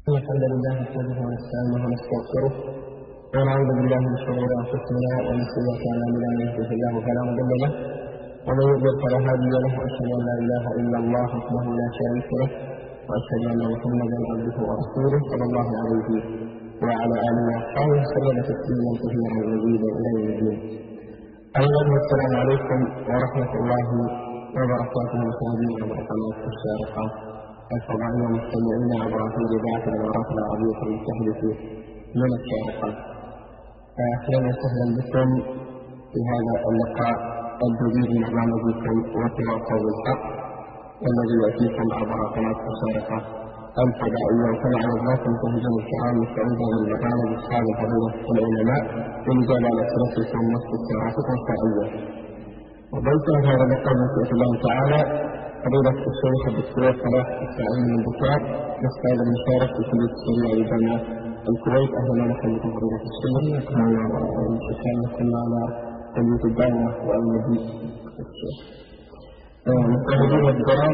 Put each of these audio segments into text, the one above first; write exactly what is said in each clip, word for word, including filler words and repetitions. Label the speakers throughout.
Speaker 1: الحمد لله نحمده ونستعينه ونستغفره ونعوذ بالله من شرور انفسنا ومن سيئات اعمالنا، من يهده الله فلا مضل له ومن يضلل فلا هادي له، واشهد ان لا اله الا الله وحده لا شريك له، واشهد ان محمدا عبده ورسوله صلى الله عليه وعلى اله واصحابه وسلم تسليما كثيرا مزيدا الى يوم الدين. ايضا السلام عليكم ورحمه الله وبركاته مشاهدينا ومقامات الشارقه الفضائية المستمعين عبر أثير إذاعة الإمارات العربية المتحدة من الشارقة. أهلا وسهلا بكم في هذا اللقاء الجديد من برنامجكم وتواصوا بالحق الذي يأتيكم عبر قناة الشارقة الفضائية. وكما عرضناكم تهجم الكرام السعودة من برنامج أصحاب الفضيلة العلماء للإجابة على أسئلتكم واستفساراتكم الشرعية. وضيفنا في هذا اللقاء بإذن الله تعالى فضيلة الشيخ الدكتور صلاح السعيد من بكار، أستاذ المشارك في كلية الشريعة بجامعة الكويت. أهلا وسهلا بكم فضيلة الشيخ، وشكرا لكم على كلية الدعوة والمجيء الشيخ. مشاهدينا الكرام،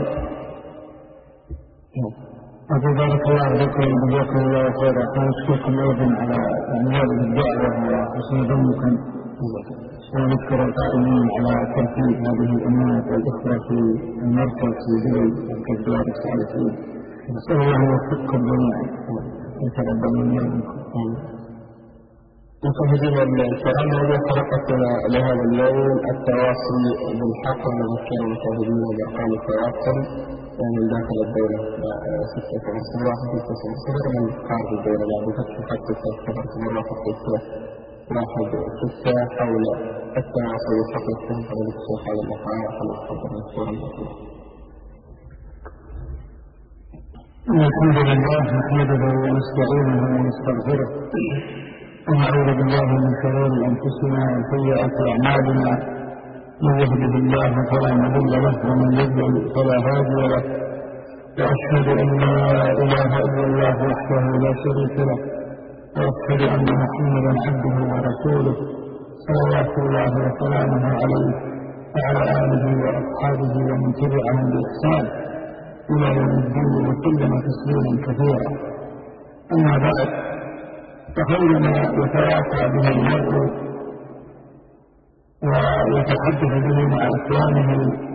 Speaker 2: أقول بارك الله فيكم وجزاكم الله خيرا. ونشكركم أيضا على هذه الدعوة وحسن ظنكم، ونذكر القائمين على ترتيب هذه الأمانة والإخوة في المركز في دبي الكبار الصالحين. نسأل الله أن يوفقكم جميعا ويتقبل منا ومنكم.
Speaker 1: مشاهدينا الكرام، هذه حلقتنا لهذا اليوم التواصي بالحق، ونذكر المشاهدين بأرقام التواصل من داخل الدولة ستة صفر واحد ستة صفر من خارج الدولة بعد فتح خط صفر صفر واحد ستة واحد ستة حول التواصل بالحق. يستهدف الشيخ على اللقاء فليتفضل مشكورا بكم.
Speaker 2: الحمد لله نحمده ونستعينه ونستغفره، ونعوذ بالله من شرور أنفسنا وسيئات أعمالنا. من يهده الله فلا مضل له ومن يضلل فلا هادي له، وأشهد أن لا إله إلا الله وحده لا شريك له، وأشهد أن محمدا عبده ورسوله صلوات الله وسلامه عليه وعلى آله وأصحابه ومن تبعهم بإحسان إلى يوم الدين، وسلم تسليما كثيرا. أما بعد، فخير ما يتواصى به المرء ويتحدث به مع إخوانه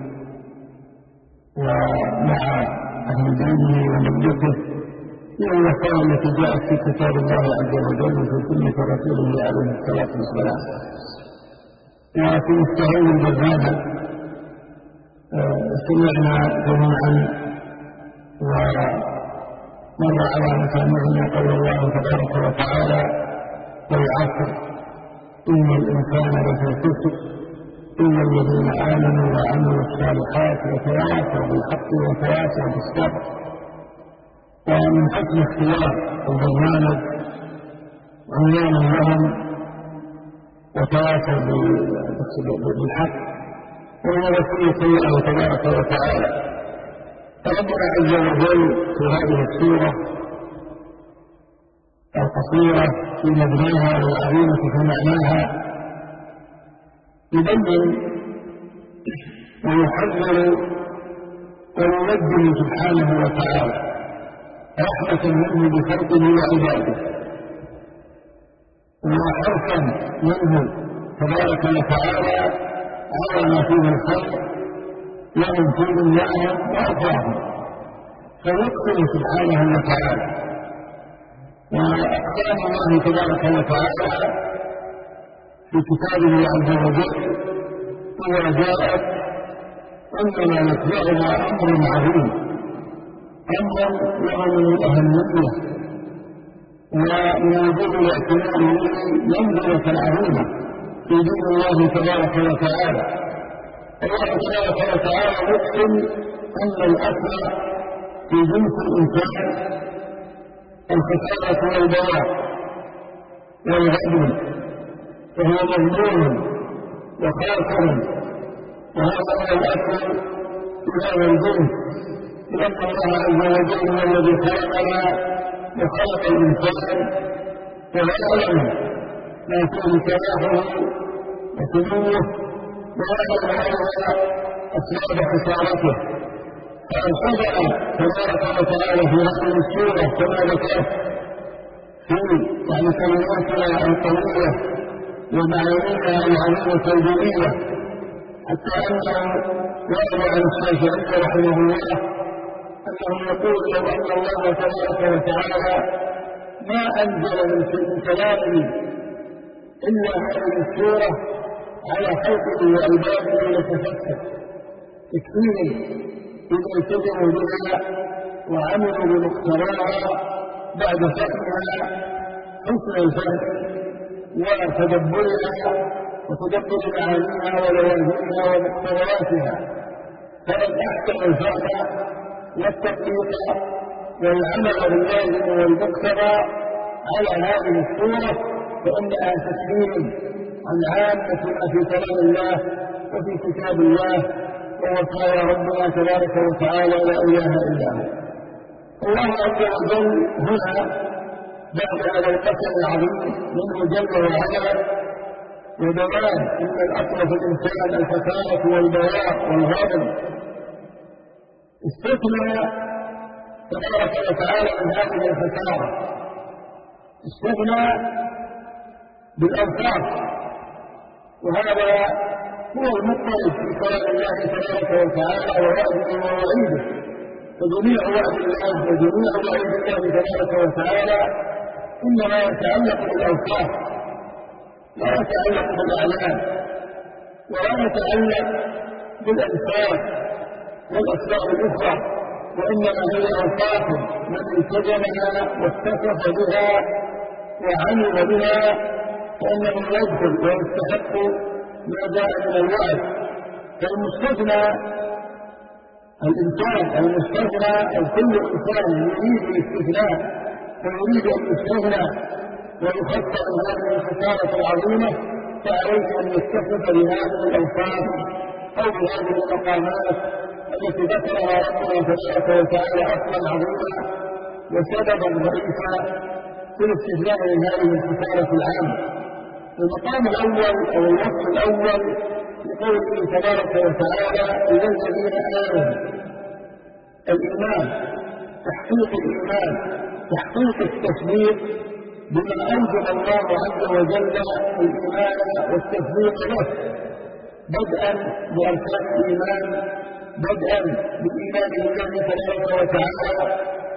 Speaker 2: ومع أهل دينه وملته من الوصايا التي جاءت في كتاب الله عز وجل وفي سنة رسوله عليه الصلاة والسلام. وفي مستهل البرنامج سمعنا جميعا ومر على مسامعنا قول الله تبارك وتعالى: والعصر إن الإنسان لفي خسر إلا الذين آمنوا وعملوا الصالحات وتواصوا بالحق وتواصوا بالصبر. ومن حسن اختيار البرنامج عنوانا لهم وتواصوا بالحق وهو وصية الله تبارك وتعالى. فربنا عز وجل في هذه السورة القصيرة في مبناها والعظيمة في معناها يبين ويحذر وينجم سبحانه وتعالى رحمة منه بخلقه وعباده، وحرصا منه تبارك وتعالى على ما فيه الخير لهم في دنياهم وأخراهم، فيقسم سبحانه وتعالى. وأقسام الله تبارك وتعالى في كتابه عز وجل إذا جاءت أننا نتبعنا أمر عظيم، أمر له من الأهمية ومن وجود الاعتناء به منزلة عظيمة في دين الله تبارك وتعالى. الله تبارك وتعالى يقسم أن الأصل في جنس الإنسان الخسارة والبلاء والغدر، فهو مظلوم وخاسر، وهذا هو الأصل في هذا الجنس، لأن الله عز وجل هو الذي خلقنا وخلق الإنسان ويعلم ما فيه صلاحه وسموه، ويعلم أسباب خسارته، فأنصدر تبارك وتعالى في هذه السورة كما ذكرت في يعني كلماتها القوية ومعانيها العظيمة الجليلة، حتى أنه ورد عن الشافعي رحمه الله أنه يقول لو أن الله تبارك وتعالى ما أنزل من كلامه إلا هذه السورة على خلقه وعباده لتفكر تكفيهم إذا التزموا بها وعملوا بمقتضاها بعد فهمها حسن الفهم وتدبرها وتدبر معانيها ولوازمها ومقتضياتها، فإن أحسن الفهم والتطبيق والعمل باللازم والمقتضى على هذه الصورة فإنها تكفيهم عن عامة ما في كلام الله وفي كتاب الله، وهو قال ربنا تبارك وتعالى لا إله إلا هو. الله عز وجل هنا بعد هذا القسم العظيم منه جل وعلا وبيان أن الأصل في الإنسان الفساد والبياء والغضب، استثنى تبارك وتعالى من هذه الفساد، استثنى بالأنفاس، وهذا هو المطلب في كلام الله تبارك وتعالى ووعده ووعيده، فجميع وعد الله وجميع وعيد الله تبارك وتعالى إنما يتعلق بالأوصاف لا يتعلق بالأعلام ولا يتعلق بالأنساب والأسباب الأخرى، وإنما هي أوصاف من التزمها واتصف بها وعمل بها فإنه يدخل ويستحق ما جاء من الوعد. فالمستثنى الإنسان المستثنى أو كل إنسان يريد الاستثناء ويريد أن يستغنى ويخفف من هذه الخسارة العظيمة فعليه أن يتصف بهذه الأوصاف أو بهذه المقامات التي ذكرها ربنا تبارك وتعالى أصلا عظيما وسببا رئيسا في الاستثناء من هذه الخسارة العامة. المقام الأول أو الوصف الأول لقوله تبارك وتعالى إلى الذين آمنوا، الإيمان تحقيق الإيمان، تحقيق التصديق بما أوجب الله عز وجل الإيمان والتصديق له، بدءا بأركان الإيمان، بدءا بالإيمان بالله تبارك وتعالى،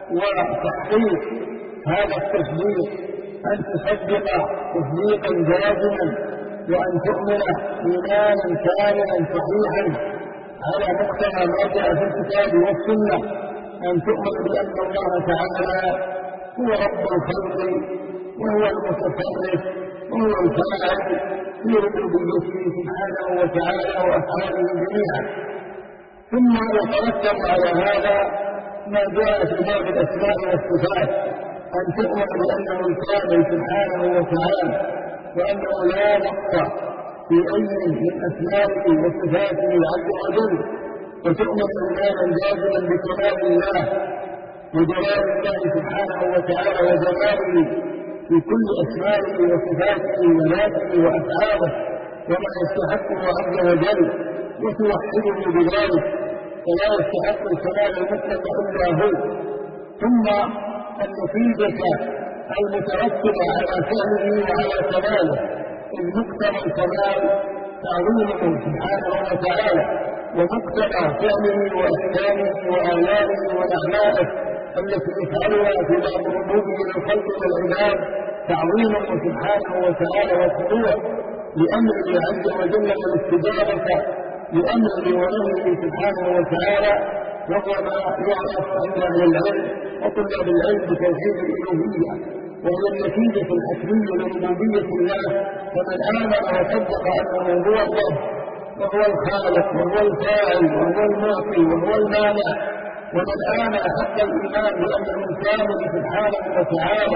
Speaker 2: وتحقيق هذا التصديق أن تصدق تصديقا جازما وأن تؤمن إيمانا كاملا صحيحا على مقتضى ما جاء في الكتاب والسنة، أن تؤمن بأن الله تعالى هو رب الخلق وهو المتصرف وهو الفاعل في ربوبيته سبحانه وتعالى وأفعاله جميعا. ثم يترتب على هذا ما جاء في باب الأسماء والصفات، أن تؤمن بأنه الكامل سبحانه وتعالى وأنه لا نقص في أي من أسمائه وصفاته عز وجل، وتؤمن إيمانا جازما بكمال الله وجلال الله سبحانه وتعالى وجلاله في كل أسمائه وصفاته وذاته وأفعاله وما يستحقه عز وجل، وتوحده بذلك فلا يستحق الكمال المطلق إلا هو. ثم النتيجة المترتبة على فعله وعلى كماله، إذ مقتضى الكمال تعظيمه سبحانه وتعالى، ومقتضى فعله وإحكامه وآلامه وأعماله التي يفعلها في باب ربوبه للخلق والعباد تعظيمه سبحانه وتعالى والخضوع لأمره عز وجل والاستجابة لأمره ونهيه سبحانه وتعالى، وهو ما يعرف عند أهل العلم وطلاب العلم بتوحيد الألوهية، وهي النتيجة الحتمية لربوبية الله. فمن آمن وصدق أنه هو الله وهو الخالق وهو الفاعل وهو المعطي وهو المانع، ومن آمن حق الإيمان بأنه الكامل سبحانه وتعالى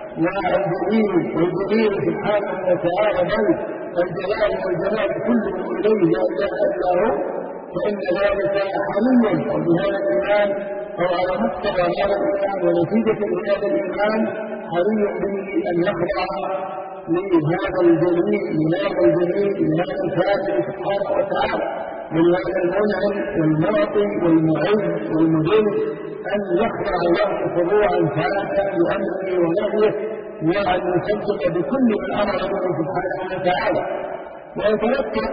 Speaker 2: والجليل والجليل سبحانه وتعالى، بل الجلال والجلال كله إليه لا إله إلا هو، فإن ذلك حري بهذا الإيمان أو على مقتضى هذا الإيمان ونتيجة هذا الإيمان حري به أن يخضع لهذا الجليل لهذا الجليل لهذا الكامل سبحانه وتعالى. لله المنعم والمعطي والمعز والمذل أن يخضع له خضوعا ثابتا بأمره ونهيه، وأن يصدق بكل ما أمر به سبحانه وتعالى، ويتوكل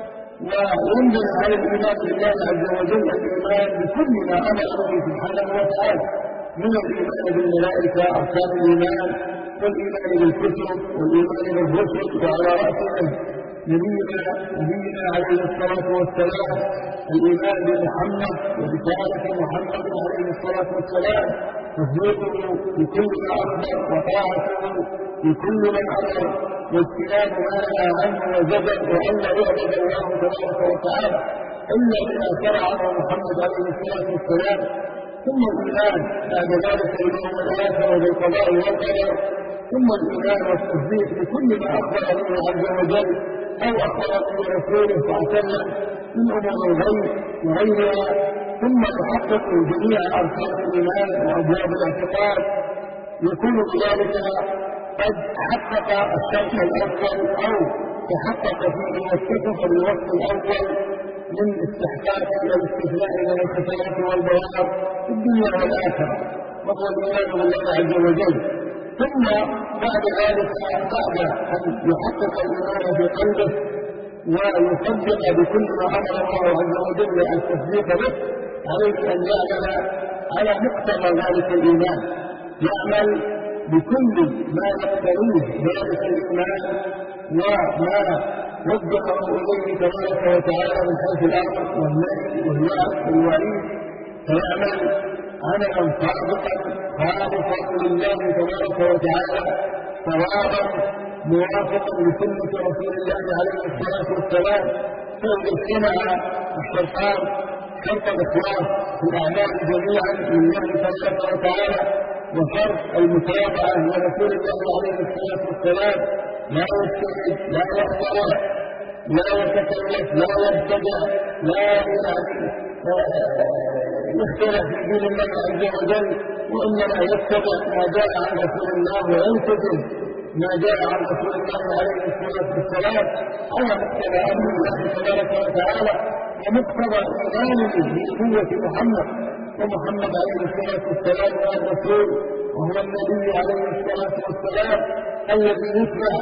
Speaker 2: وينزل على الإيمان بالله عز وجل الإيمان بكل ما أمر به سبحانه وتعالى من الإيمان بالملائكة أركان الإيمان، والإيمان بالكتب، والإيمان بالرسل، وعلى رأسهم نبينا نبينا عليه الصلاة والسلام، الإيمان بمحمد وبرسالة محمد عليه الصلاة والسلام، تصديقه بكل ما أخبر وطاعته بكل من أمر، واجتناب ما نهى عنه وزجر، وأن لا يعبد الله تبارك وتعالى إلا بما شرعه محمد عليه الصلاة والسلام. ثم الإيمان بعد ذلك باليوم الآخر وبالقضاء والقدر، ثم الإيمان والتصديق بكل ما أخبر به عز وجل أو أخبر به رسوله صلى الله عليه وسلم من أمور الغيب وغيرها، ثم تحقق جميع أركان الإيمان وأبواب الاعتقاد، يكون بذلك قد حقق الشرط الأول أو تحقق فيه واتصف بالوصف الأول من استحقاق الاستثناء من الخسارة والبوار في الدنيا والآخرة، وهو الإيمان بالله عز وجل. ثم بعد ذلك بعد أن يحقق الإيمان في قلبه ويصدق بكل ما أمر الله عز وجل التصديق به، عليه أن يعمل على مقتضى ذلك الإيمان، يعمل بكل ما يقتضيه ذلك الإيمان وما وجهه إليه تبارك وتعالى من حيث الأمر والنهي والوعد والوعيد، فيعمل عملا صادقا خالصا لله تبارك وتعالى صوابا موافقا لسنة رسول الله عليه الصلاة والسلام. فإذا اجتمع الشرطان شرط الإخلاص في الأعمال جميعا لله تبارك وتعالى وشرط المتابعة لرسول الله عليه الصلاة والسلام، لا يستجد لا يخترع لا يتكلف لا يبتدع لا يعني يختلف في دين الله عز وجل، وإنما يتبع ما جاء عن رسول الله ويلتزم ما جاء عن رسول الله عليه الصلاة والسلام على مقتضى أمر الله تبارك وتعالى ومقتضى إيمانه بنبوة محمد، ومحمد عليه الصلاة والسلام هو الرسول وهو النبي عليه الصلاة والسلام الذي يتبع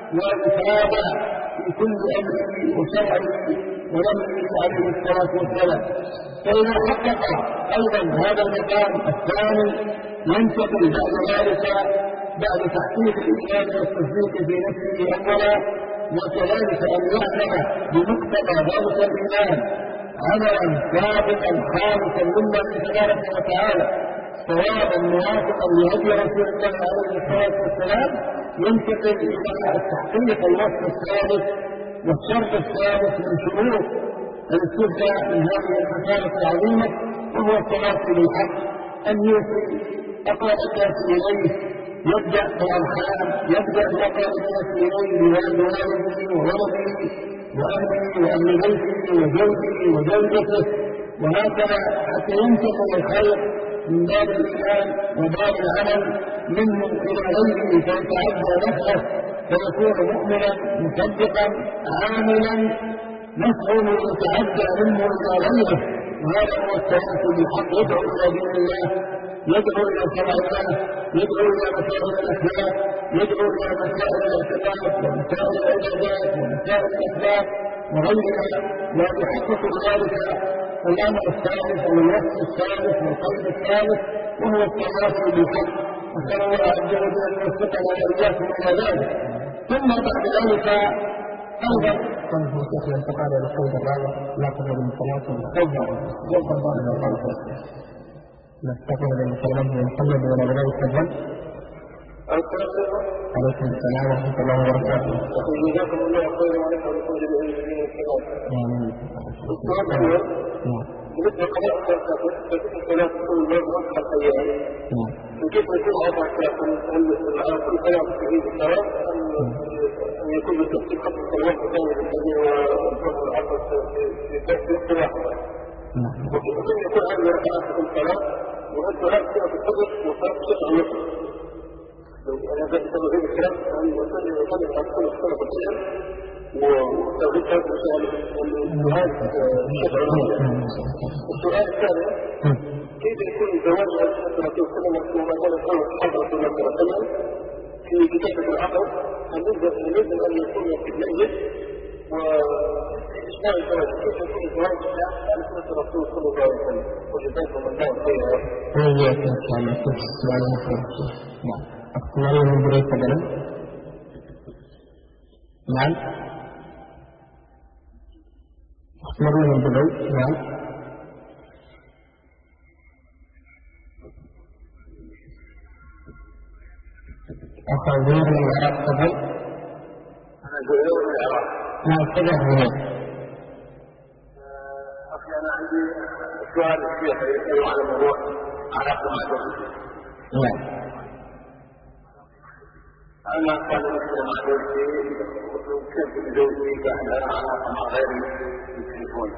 Speaker 2: ويتابع في كل أمره وشرعه ونبيه عليه الصلاة والسلام. فإذا حقق أيضا هذا المقام الثاني ينتقل بعد ذلك بعد تحقيق الإيمان والتصديق في نفسه أولا، وكذلك أن يعمل بمقتضى ذلك الإيمان عملا ثابتا خالصا لله تبارك وتعالى صوابا موافقا لهدي رسول الله عليه الصلاة والسلام، ينتقل إلى التحقيق الوصف الثالث والشرط الثالث من شروط الاستثناء من هذه المسالك العظيمة، وهو التواصي بالحق، أن يوصي أقرب الناس إليه، يبدأ بالأرحام، يبدأ بأقرب الناس إليه بوالده وولده وأهله وأهل بيته وزوجه وزوجته، وهكذا حتى ينتقل الخير من باب الإيمان وباب العمل منه إلى غيره فيتعدى نفسه فيكون مؤمنا مصدقا عاملا، نفعه يتعدى منه إلى غيره، وهذا هو التواصي بالحق. يدعو إلى دين الله، يدعو إلى شرع الله، يدعو إلى مسائل الأخلاق، يدعو إلى مسائل الاعتقاد ومسائل العبادات ومسائل الأخلاق وغيرها، ويحقق بذلك الأمر الثالث أو الوصف الثالث والقيد الثالث، وهو التواصي بالحق. نسأل الله عز وجل أن يوفقنا وإياكم إلى ذلك. ثم بعد ذلك أيضا
Speaker 1: كان هو شيخ الانتقال إلى القيد الرابع لا تقبل من صلاة
Speaker 2: تفضل تفضل
Speaker 1: نستقبل بالمسلمين محمد بن عبد الله السجن. عليكم السلام ورحمة الله وبركاته.
Speaker 2: جزاكم الله خيرا ونفع بكل المسلمين الكرام.
Speaker 1: آمين.
Speaker 2: بالنسبة لقضاء الصلاة كل مرة خمس أيام. كيف يكون هذا على كل صلاة تستفيد الصلاة أن يكون بالتفصيل قبل الصلاة الثانية بالتالي والظهر والعصر في وقت واحد. وكيف يكون هذه ركعات في الصلاة وأنت لا تصير في الصدر وصلاة تسع ونصف. لو أنا بدأت بهذه الكلام أن يصلي ويصلي على كل الصلاة كلها
Speaker 3: وتوحيد هذا الجهاد الشرعية. السؤال الثاني كيف يكون زواج الرسول صلى الله عليه وسلم وما كان يقول حضرة النبي صلى الله عليه وسلم في كتابة العقد أن يجب أن يكون في الميت وإشباع الزواج كيف يكون الزواج على سنة الرسول صلى الله عليه وسلم وجزاكم الله خيرا.
Speaker 1: وإياك إن شاء الله كيف السؤال الأخير. نعم أقتنعي من بريد قبلا. نعم أقتنعي من بريد. نعم أخذين من العراق قبل.
Speaker 3: أنا جوير من العراق.
Speaker 1: نعم كذا هنا.
Speaker 3: أخي أنا عندي سؤال الشيخ يسأل على موضوع علاقة مع زوجتي.
Speaker 1: نعم.
Speaker 3: أنا كان مثل مع زوجتي وكنت بزوجتي كان لها علاقة مع غيري في التليفون.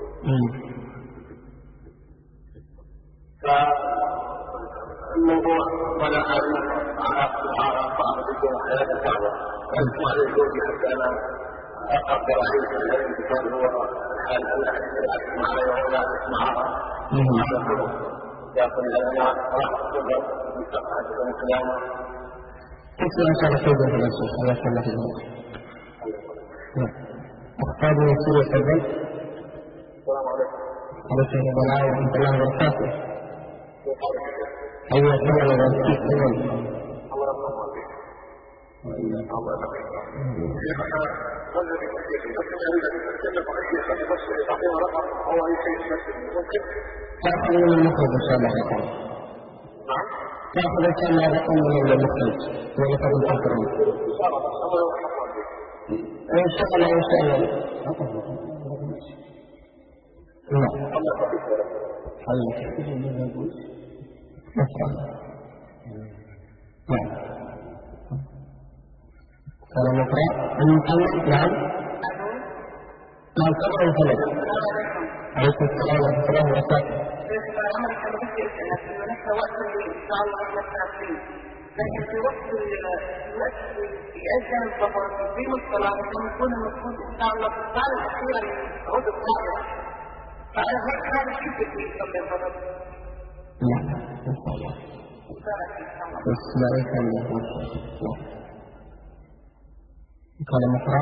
Speaker 3: فالموضوع منع علاقة علاقة عربية وحياة الدعوة. فأنت على زوجي حتى أنا أقدر أعيش الذي كان هو الحال ألا أسمع عليه ولا أسمعها. لكن أنا راح أصدر من سقعة القيامة.
Speaker 1: كيف أنت رسول الله الشيخ حياك الله في الله. أخطاب من سورة الفضل.
Speaker 3: السلام عليكم.
Speaker 1: عليكم السلام ورحمة الله وبركاته. حياك الله وبركاته.
Speaker 3: الله يرحمه فيك. الله يرحمه. شيخنا والذي يحكي لكن أريد أن أتكلم عن شيخ بس تعطينا رقم أو أي شيء ممكن؟
Speaker 1: تأخذ من المخرج إن شاء الله رقم.
Speaker 3: نعم.
Speaker 1: تأخذ إن شاء الله رقم من المخرج ولقد تذكرون.
Speaker 3: إن شاء الله الله يرحمه فيك.
Speaker 1: إن شاء الله إن شاء الله. نعم.
Speaker 3: الله يحفظك.
Speaker 1: حياك. نعم. قال نقرأ أن محمد. نعم نعم تقرأ محمد. عليكم السلام ورحمة الله وبركاته.
Speaker 4: لكن في وقت الوقت في أذان الظهر في الصلاة لما يكون المفروض إن شاء الله في الساعة الأخيرة من عود الظهر فأنا هذا كيف يصلي الظهر؟
Speaker 1: نعم إن شاء الله. اسمعي كلمة. قال مقرأ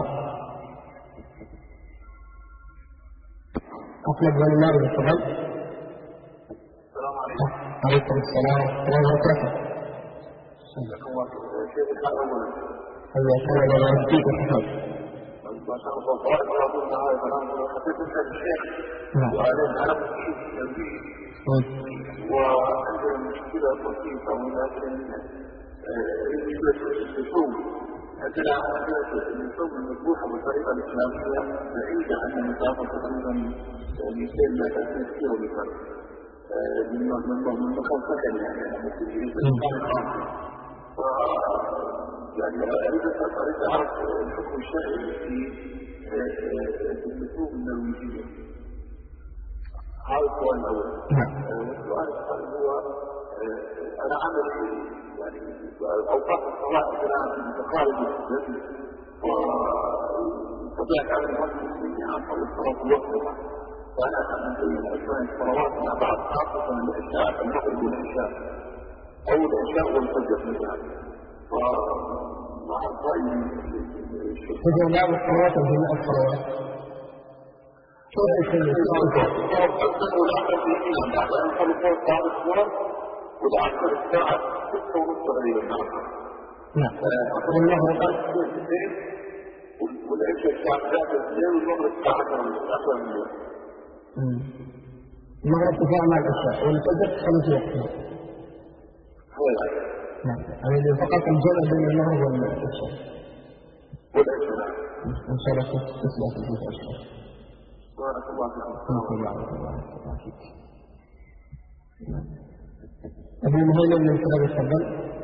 Speaker 1: أطلب من النار بالفضل.
Speaker 3: السلام عليكم.
Speaker 1: عليكم السلام ورحمة الله وبركاته.
Speaker 3: حياك الله كيف الحال أولا؟
Speaker 1: حياك الله ويهديك الحفظ.
Speaker 3: ما شاء الله بارك الله فيك معايا كلام خفيف من الشيخ. وعليه أنا مشكلة جنبي وعندنا مشكلة بسيطة ولكن مشكلة اللزوم. عندنا اللزوم المذبوحة بالطريقة الإسلامية بعيدة عن المسافة تقريبا مئتين كيلو متر من مكان سكن يعني يعني أريد أريد أعرف الحكم الشرعي في اللزوم النرويجية. هذا السؤال الأول. والسؤال الثاني هو أنا عمل يعني أوقات الصلاة عندنا متقاربة جدا وطبيعة عمل المسلمين عن طول الصلاة وقتها فأنا أعمل أثناء الصلوات مع بعض خاصة العشاء المغرب والعشاء أو العشاء والفجر مثلا فمع الرأي
Speaker 1: إذا لا الصلوات وجميع الصلوات كيف يكون الصلاة؟
Speaker 3: بعد أن خلصوا بعض الصور والعصر الساعة ستة ونصف تقريبا.
Speaker 1: نعم.
Speaker 3: والمغرب والعشاء الساعة ثلاثة اثنين والمغرب الساعة عشرة من الليل.
Speaker 1: المغرب تساء مع العشاء والفجر خمس وقتها. نعم. يعني فقط الجمع بين المغرب والعشاء.
Speaker 3: والعشاء.
Speaker 1: إن شاء الله تسمع في العشاء.
Speaker 3: بارك الله فيك.
Speaker 1: بارك الله فيك. أبو مهيمن من كتاب الفضل.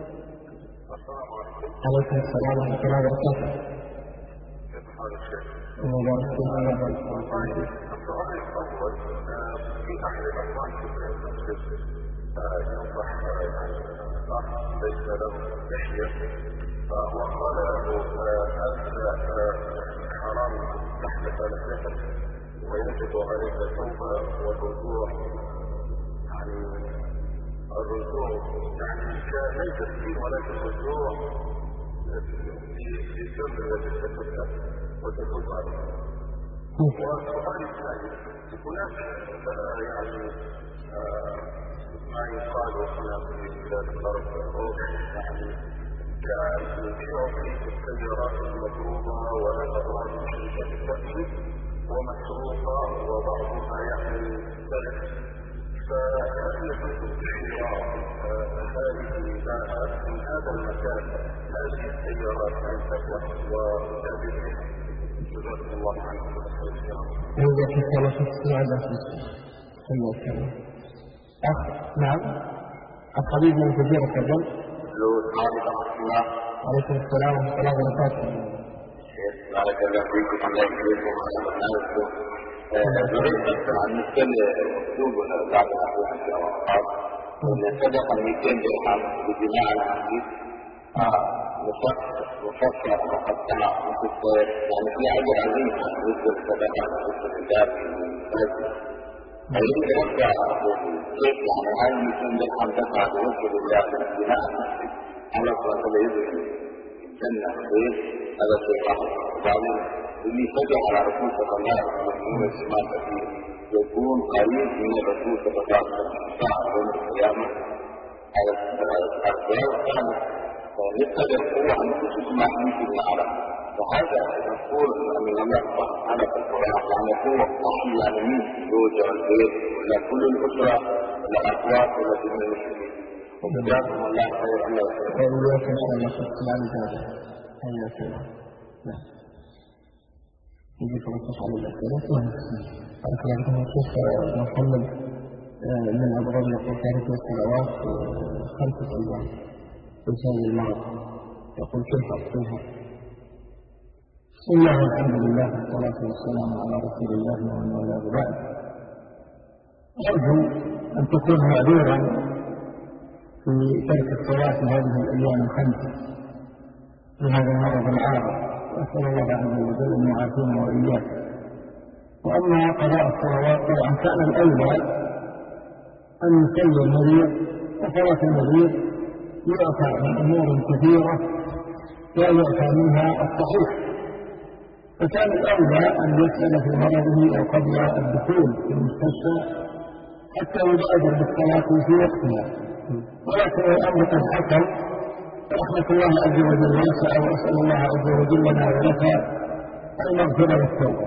Speaker 1: عليكم السلام ورحمة الله وبركاته.
Speaker 3: كيف حال الشيخ؟
Speaker 1: الله يبارك فيك. الله يبارك فيك.
Speaker 3: السؤال الأول في أحد الأخوان في المسجد ينصح ليس له لحية وقال له أنت حرام تحدث على السحر ويجب عليك التوبة والرجوع عن الرجوع يعني ليس الدين ولكن الرجوع في الذنب الذي ارتكبته وتتوب عليه. والسؤال الثاني هناك يعني ما يقال هنا في بلاد الغرب يعني كنبيع في السيارات المضروبة ونقرات شركة التأكيد ومسروقة وبعضها يعني سلف، فهل يجوز شراء هذه الباءات من هذا المكان هذه السيارات عن تقوى وتأبيرها؟ جزاكم الله عنكم وخير الكرام.
Speaker 1: إذا كنت لا تستطيع أن تسمع أخ نعم الحبيب من جزيرة الرجل. عليكم السلام ورحمة الله وبركاته.
Speaker 5: بارك الله فيكم الله يحييكم وعلى برنامجكم. نريد أن نتكلم أسلوب بعض الأحيان في الأوقات وأن سبق مئتين درهم بجماع الحديث مفسر مقطع مفسر يعني في عدد عظيم ضد الصدقة ضد الكتاب المساجد. أريد أرجع كيف يعني هل مئتين درهم دفع بوجه الله بجماع المسجد على صلاة العيد الجنة خير هذا شيء آخر. وبعدين اللي فجأة على رسول صلى الله عليه وسلم من السماء كثير يكون قريب من الرسول صلى الله عليه وسلم ساعة يوم القيامة على الأرجاء الثاني فنبتدأ القوة عن نفسه مع حديث العرب. فهذا يقول من الله سبحانه في القرآن يعني قوة أحيي يعني مين زوجة والبيت ولا كل الأسرة ولا أخوات ولا جميع المسلمين. وجزاكم الله خير الله يخير.
Speaker 1: وإياكم إن شاء الله في السلام الجابر. حياك الله. نعم. يجب أن تسأل الأسئلة. بارك الله فيكم الشيخ محمد من أبغض يقول تارك الصلوات خمسة أيام بسبب المرض يقول كيف أصلها؟
Speaker 2: بسم الله والحمد لله والصلاة والسلام على رسول الله ومن والاه بعد. أرجو أن تكون معذورا في ترك الصلاة في هذه الأيام الخمسة بهذا المرض العارض، وأسأل الله عز وجل أن يعافينا وإياه. وأما قضاء الصلوات طبعا كان الأولى أن يصلي المريض، وصلاة المريض يعفى من أمور كثيرة لا يعفى منها الصحيح، فكان الأولى أن يسأل في مرضه أو قبل الدخول في المستشفى حتى يبادر بالصلاة في وقتها. ولكن الأمر قد حصل رحمة الله عز وجل واسعة، وأسأل الله عز وجل لنا ولك المغفرة والتوبة.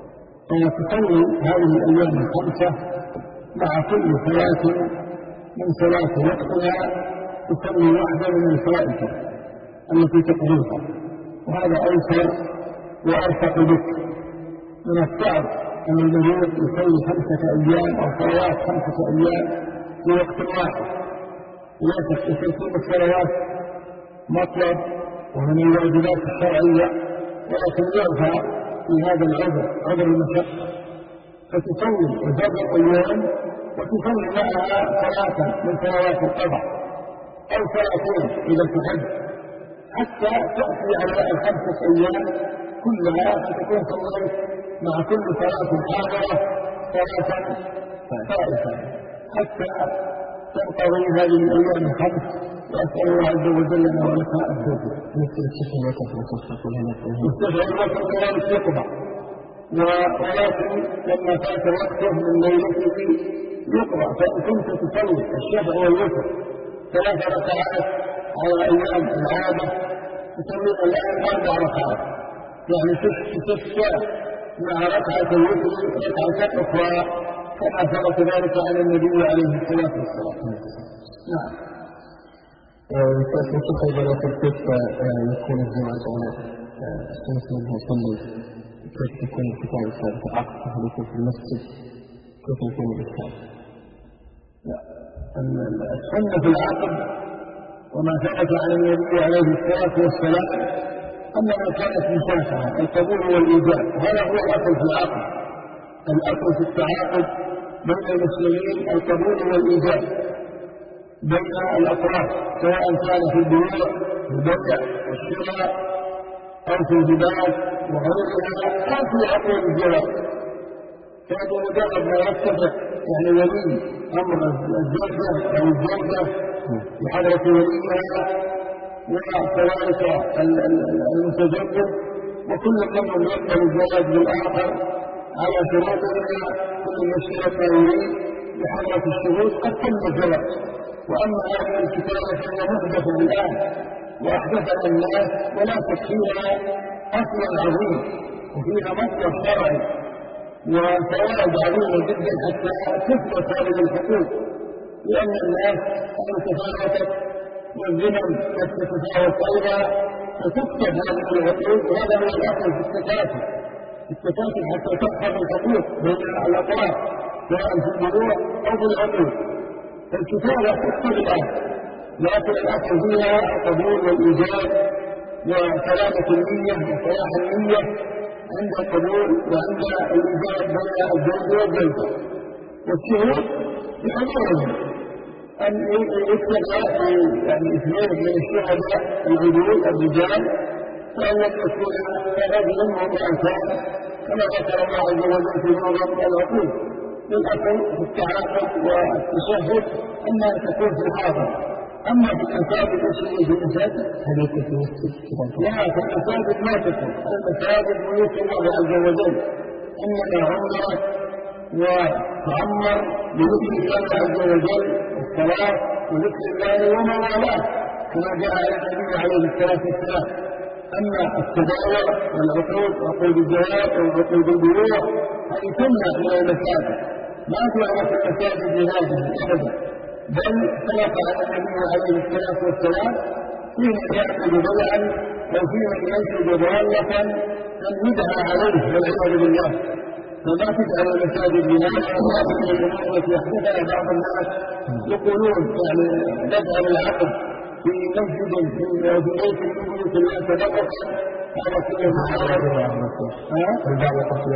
Speaker 2: فتصلي هذه الأيام الخمسة مع كل صلاة من صلاة وقتها تصلي واحدة من الفوائد التي تقضيها، وهذا أيسر وأرفق بك من الصعب أن المريض يصلي خمسة أيام أو صلوات خمسة أيام في وقت واحد. لا شك ترتيب الصلوات مطلب ومن الواجبات الشرعية، ولكن يعفى في هذا العذر عذر المشقة، فتصلي الفجر أيام وتصلي معها صلاة من صلوات القضاء أو صلاتين إذا تحب حتى تأتي على الخمسة أيام كلها، فتكون صليت مع كل صلاة حاضرة صلاة فائتة حتى تنقضي هذه الأيام الخمس. وأسأل الله عز وجل أن ولك التوفيق.
Speaker 1: مثل الشيخ الوسط وصفة كلها
Speaker 2: الشيخ الوسط كذلك يقضى، ولكن لما فات وقته من ليلته يقرأ. فإن كنت تصلي الشفع والوتر ثلاث ركعات على أيام العادة تصلي الآن أربع ركعات، يعني تشفع مع ركعة الوتر ركعتين أخرى كما ثبت ذلك عن النبي عليه الصلاة والسلام. نعم.
Speaker 1: فالشيخ إذا كيف يكون الزواج على سنة منها صلي، كيف يكون الكتاب الثابت عقد هل يكون في المسجد، كيف يكون الإسلام؟
Speaker 2: السنة في العقد وما ثبت عن النبي عليه الصلاة والسلام أنها كانت مشافهة القبول والإيجاب، هذا هو الأصل في العقد. الأصل في التعاقد بين المسلمين القبول والإيجاب بين الأطراف، سواء كان في البيوع البيع والشراء أو في الجبال وغيرها أو في عقول الزواج. كان مجرد ما يتفق يعني ولي أمر الزوجة أو الزوجة بحضرة وليها وكذلك المتزوج وكل منهم يقبل الزواج بالآخر على شروطها، كل مشكلة ما يريد بحضرة الشهود قد تم الزواج. وأما هذه الكتابة فهي محدثة الآن وأحدثها الناس ولا تكفيها أصلا عظيم وفيها مصدر شرعي وفوائد عظيمة جدا حتى تثبت هذه الحقوق، لأن الناس قد تفاوتت والذمم قد تتفاوت أيضا فتكتب هذه العقود، وهذا هو الأصل في التكاتف التكاتف حتى تحفظ الحقوق بين الأطراف سواء في البيوع أو في العقود. فالكتابة تكتب الآن، لكن الأصل فيها القبول والإيجاب وسلامة النية وصلاح النية عند القبول وعند الإيجاب بين الزوج والزوجة. والشهود بحضورهم أن يكتب يعني اثنين من الشهداء العدول الرجال وأن يكون رجل وامرأتان كما ذكر الله عز وجل في معظم العقود. للأصل في التعاقد والتشهد أنها تكون في الحاضر. أما في المساجد والشيء في المساجد هل يكون في المسجد؟ لا، في المساجد ما تكون. المساجد بيوت الله عز وجل إنما عمرت وتعمر بذكر الله عز وجل والصلاة وذكر الله وما والاه كما جاء على النبي عليه الصلاة والسلام. أما التداول والعقود وعقود الزواج وعقود البيوع هذه تمنع من المساجد، ما تعرف المساجد لهذه أبدا، بل ثبت على النبي عليه الصلاة والسلام في من يأخذ بيعا أو في من ينشد ضالة أن يدعى عليه والعياذ بالله. فما تجعل المساجد لهذا وهذه من الأمور التي يحدثها بعض الناس يقولون يعني نجعل العقد في مسجد في بيت من بيوت الله تبركا، هذا كله محرم. والبعض يقول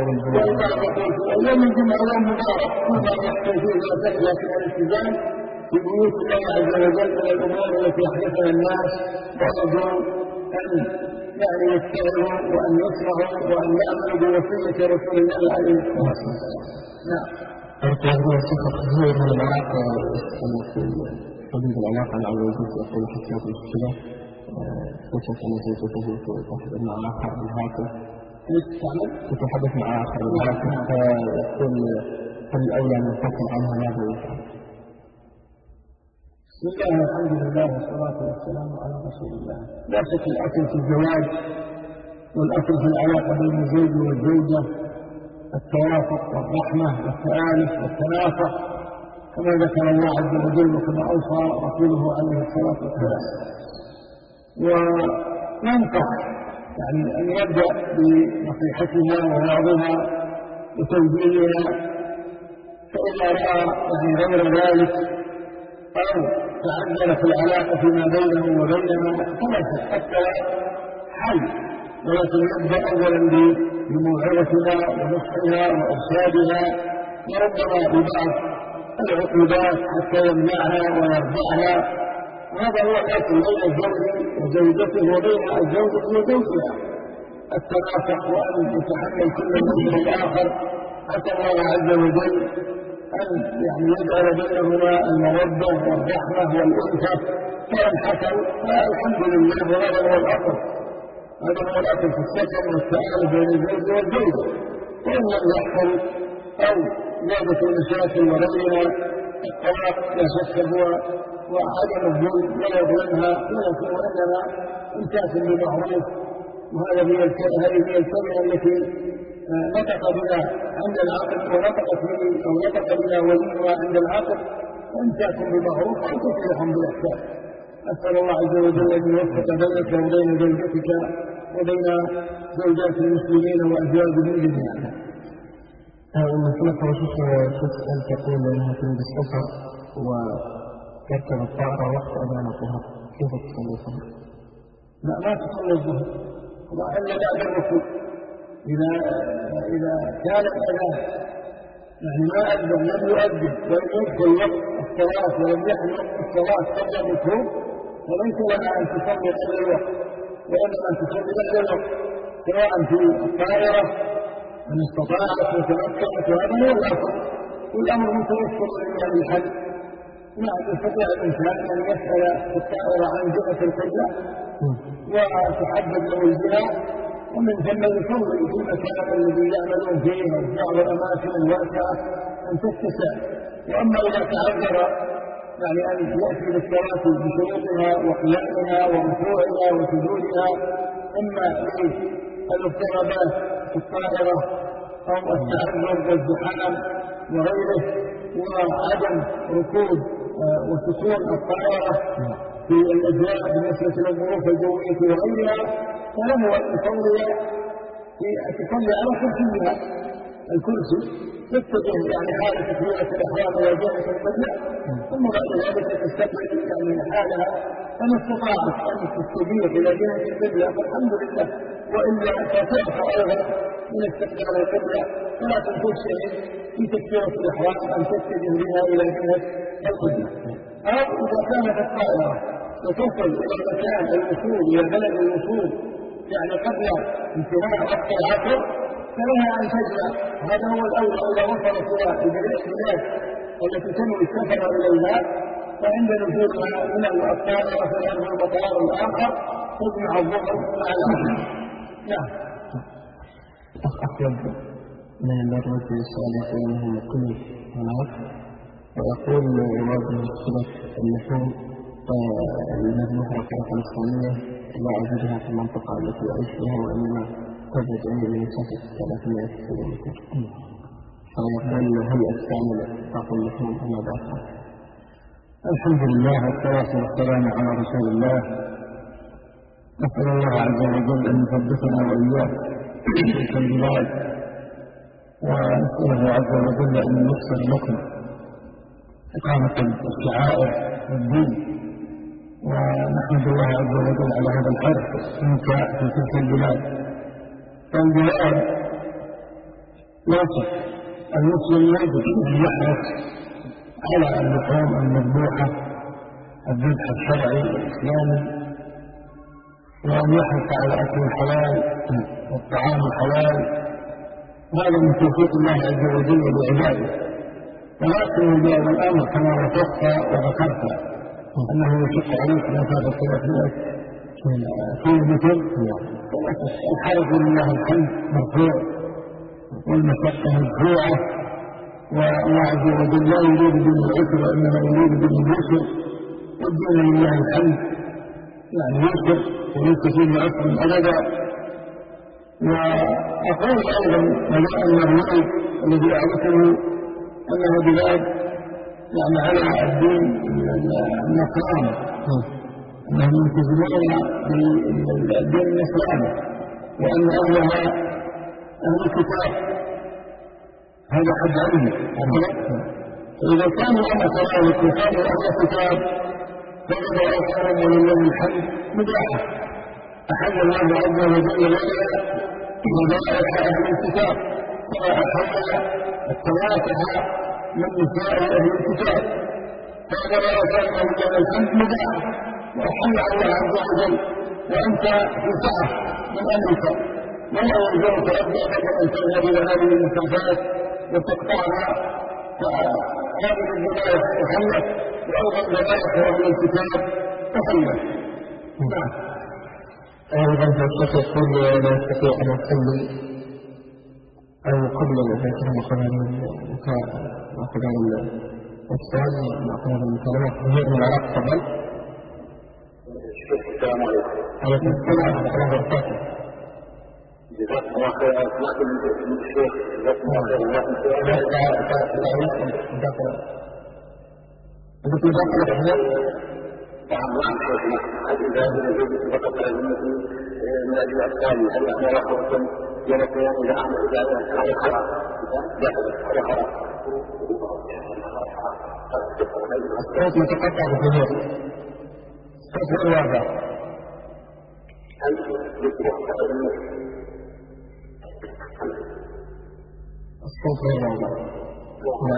Speaker 2: يوم الجمعة يوم مبارك كل ما يحصل فيه لا شك، لكن الالتزام في بيوت الله عز وجل من الأمور التي يحدثها الناس ويرجو أن يعني يتبعوا وأن يسمعوا وأن يعملوا بوصية رسول الله عليه الصلاة والسلام. نعم.
Speaker 1: التوجيه صفة هي من العلاقة حدود العلاقة مع الوجود يقول حتى في الشبه كيف أن زوجته تتحدث مع آخر بالهاتف تتحدث مع آخر بالهاتف فيكون هل الأولى أن ينفصل عنها ماذا يفعل؟
Speaker 2: بسم الله والحمد لله والصلاة والسلام على رسول الله. لا شك الأصل في الزواج والأصل في العلاقة بين الزوج والزوجة التوافق والرحمة والتآلف والتنافح كما ذكر الله عز وجل وكما أوصى رسوله عليه الصلاة والسلام. وينفع يعني أن يبدأ بنصيحتها ووعظها وتوجيهها، فإذا رأى يعني غير ذلك أو تعذر في العلاقة فيما بينه وبينها اختلفت حتى حل، ولكن يبدأ أولا بموعظتها ونصحها وإرشادها وربما ببعض العقوبات حتى يمنعها ويرجعها. وهذا هو الأصل بين الزوج وزوجته وبين الزوجة وزوجها، التنافح وأن يتحمل كل من الآخر حتى الله عز وجل أن يعني يجعل بينهما المودة والرحمة والألفة. فإن حصل فالحمد لله وهذا هو الأصل، هذا هو الأصل في السكن والتآلف بين الزوج والزوجة. وإن لم يحصل أو زادت المشاكل وغيرها الطلاق لا شك هو وعدم الظلم ولا يظلمها، ولكن وإنما إمساك بمعروف. وهذه هي الكلمة التي نطق بها عند العقد ونطقت به أو نطق بها وليها عند العقد، وإمساك بمعروف أو تسريح بإحسان. أسأل الله عز وجل أن يوفق بينك وبين زوجتك وبين زوجات المسلمين وأزواجهم جميعا.
Speaker 1: المسألة وشيخ تسأل تقول أنها تريد السفر وتركب الطائرة وقت أذان الظهر، كيف تصلي الظهر؟
Speaker 2: لا، ما تصلي الظهر إلا بعد الركوع. إذا إذا كان الأذان يعني ما أذن لم يؤذن ولم يدخل وقت الصلاة ولم يحل وقت الصلاة قبل الركوع فليس لها أن تصلي قبل الوقت، وإنما تكون بنفس الوقت سواء في الطائرة من استطاعت وتمكنت، وهذا هو الأصل، والأمر متوفر لله الحل. نعم يستطيع الإنسان أن يسأل في الطائرة عن جهة القبلة وتحدد له الجهة، ومن ثم يصلي في المكان الذي يعملون فيه أو في بعض الأماكن الواسعة أن تتسع. وأما إذا تعذر يعني أن يأتي للصلاة بشروطها وقيامها وركوعها وسجودها، إما للاضطرابات في الطائرة أو التعذر والزحام وغيره، وعدم ركوب وسكون الطائرة في الأجواء بالنسبة للظروف الجوية وغيرها، فله أن يصلي في تصلي على كرسيها الكرسي تتجه يعني حالة تكبيرة الإحرام إلى جهة القبلة، ثم بعد ذلك تستقبل يعني حالها، فإن استطاعت أن تستجيب إلى جهة القبلة فالحمد لله، وإلا فتعفى أيضا من استقبال القبلة، فلا تنتشر في تكبيرة الإحرام أن تتجه بها إلى جهة القبلة. أو إذا كانت الطائرة وتصل إلى مكان الوصول إلى بلد الوصول يعني قبل انتهاء وقت العصر، فلها أن تجمع، هذا هو الأول. إذا وصلت إلى البلاد التي تنوي السفر إليها فعند نزولها من الطائرة في المطار الآخر تجمع الظهر مع العصر. نعم.
Speaker 1: أطلب من الرجل السؤال يقول أنه مقيم هناك ويقول يواجه مشكلة اللحوم المذبوحة في الإسلامية لا أجدها في المنطقة التي يعيش فيها، وإنما توجد عندي من مسافة ثلاثمائة كيلومتر، فيقول هل أستعمل باقي اللحوم أم باقي؟
Speaker 2: الحمد لله والصلاة والسلام على رسول الله. نسأل الله عز وجل أن يثبتنا وإياه في البلاد، ونسأله عز وجل أن ييسر لكم إقامة الشعائر والدين، ونحمد الله عز وجل على هذا الحرص منك في تلك البلاد. فالبلاد يصف المسلم يجب أن يحرص على اللحوم المذبوحة الذبح الشرعي الإسلامي، وأن يحرص على أكل الحلال والطعام الحلال، هذا من توفيق الله عز وجل لعباده. ولكن الأمر كما وصفت وذكرت أنه يشق عليك مسافة ثلاثمائة كيلومتر، الحرج لله الحمد مرفوع والمشقة مدفوعة، والله عز وجل لا يريد دين العسر وإنما يريد دين اليسر، والدين لله الحمد يعني يسر وليس فيه عسر أبدا. وأقول أيضا أن الرؤية الذي أعرفه أنه بلاد يعني على الدين النصراني، أنهم يلتزمون بالدين النصراني، وأن أهلها أهل الكتاب، هذا حد علمي. فإذا كانوا أهل كذلك وكانوا أهل الكتاب فقد أكثرهم ولله الحمد مباحة. أحل الله عز وجل لنا مباحة أهل الكتاب، وأحل التوافع من نساء أهل الكتاب، فهذا لا يكاد لله الحمد مباحة، وأحل الله عز وجل وأنت في سعة من أمرك، ولا يلزمك أبدا أن تذهب إلى هذه المسافات وتقطعها، فهذه البداية تحلت، وأيضا ذبائح أهل الكتاب تحلت. نعم.
Speaker 1: أيضا فالشيخ يقول لا يستطيع أن يصلي أو قبل الفجر نأخذ هذا السؤال نأخذ هذه المكالمات هي من العراق. تفضل.
Speaker 3: السلام عليكم.
Speaker 1: عليكم السلام ورحمة الله وبركاته.
Speaker 3: جزاكم الله خير. أسمعت من الشيخ جزاكم الله خير.
Speaker 1: أنت في ذاك الأحيان
Speaker 3: نعم نعم شيخ هذه الآية التي فقط علمتني من أجل أفكاري، هل أنا رحمة يلقيان إلى أحمد إلى على خلاص على خلاص
Speaker 1: الصوت متقطع بكثير، الصوت غير واضح. الصوت غير واضح. لا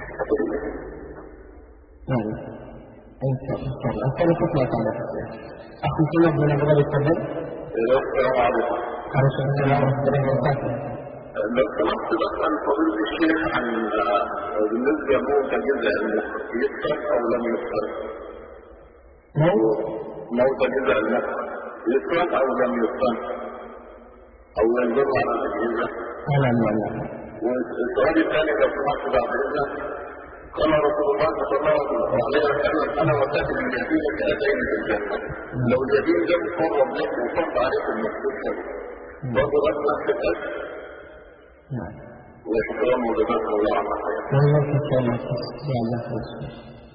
Speaker 1: نعم أنت أنت أنت لا تسمع كلامك. أخي سلم من أبغى يتكلم.
Speaker 3: السلام عليكم.
Speaker 1: عليكم السلام ورحمة الله وبركاته.
Speaker 3: لو سمحت بسأل فضيلة الشيخ عن بالنسبة لموت جزء المخ يسقط أو لم يسقط؟
Speaker 1: موت
Speaker 3: موت جزء المخ يسقط أو لم يسقط؟ أو ينظر على الجزء؟
Speaker 1: لا لا لا.
Speaker 3: والسؤال الثاني لو سمحت بعد إذنك، قال رسول الله صلى الله عليه وسلم أنا وكافر اليتيم كأتين في الجنة. لو اليتيم ده مقرب لك وصب عليك المكتوب كده برضه بس نفس الأجر.
Speaker 1: نعم.
Speaker 3: واحترام وجزاك الله عن خير.
Speaker 1: الله يسلمك. يا الله يسلمك.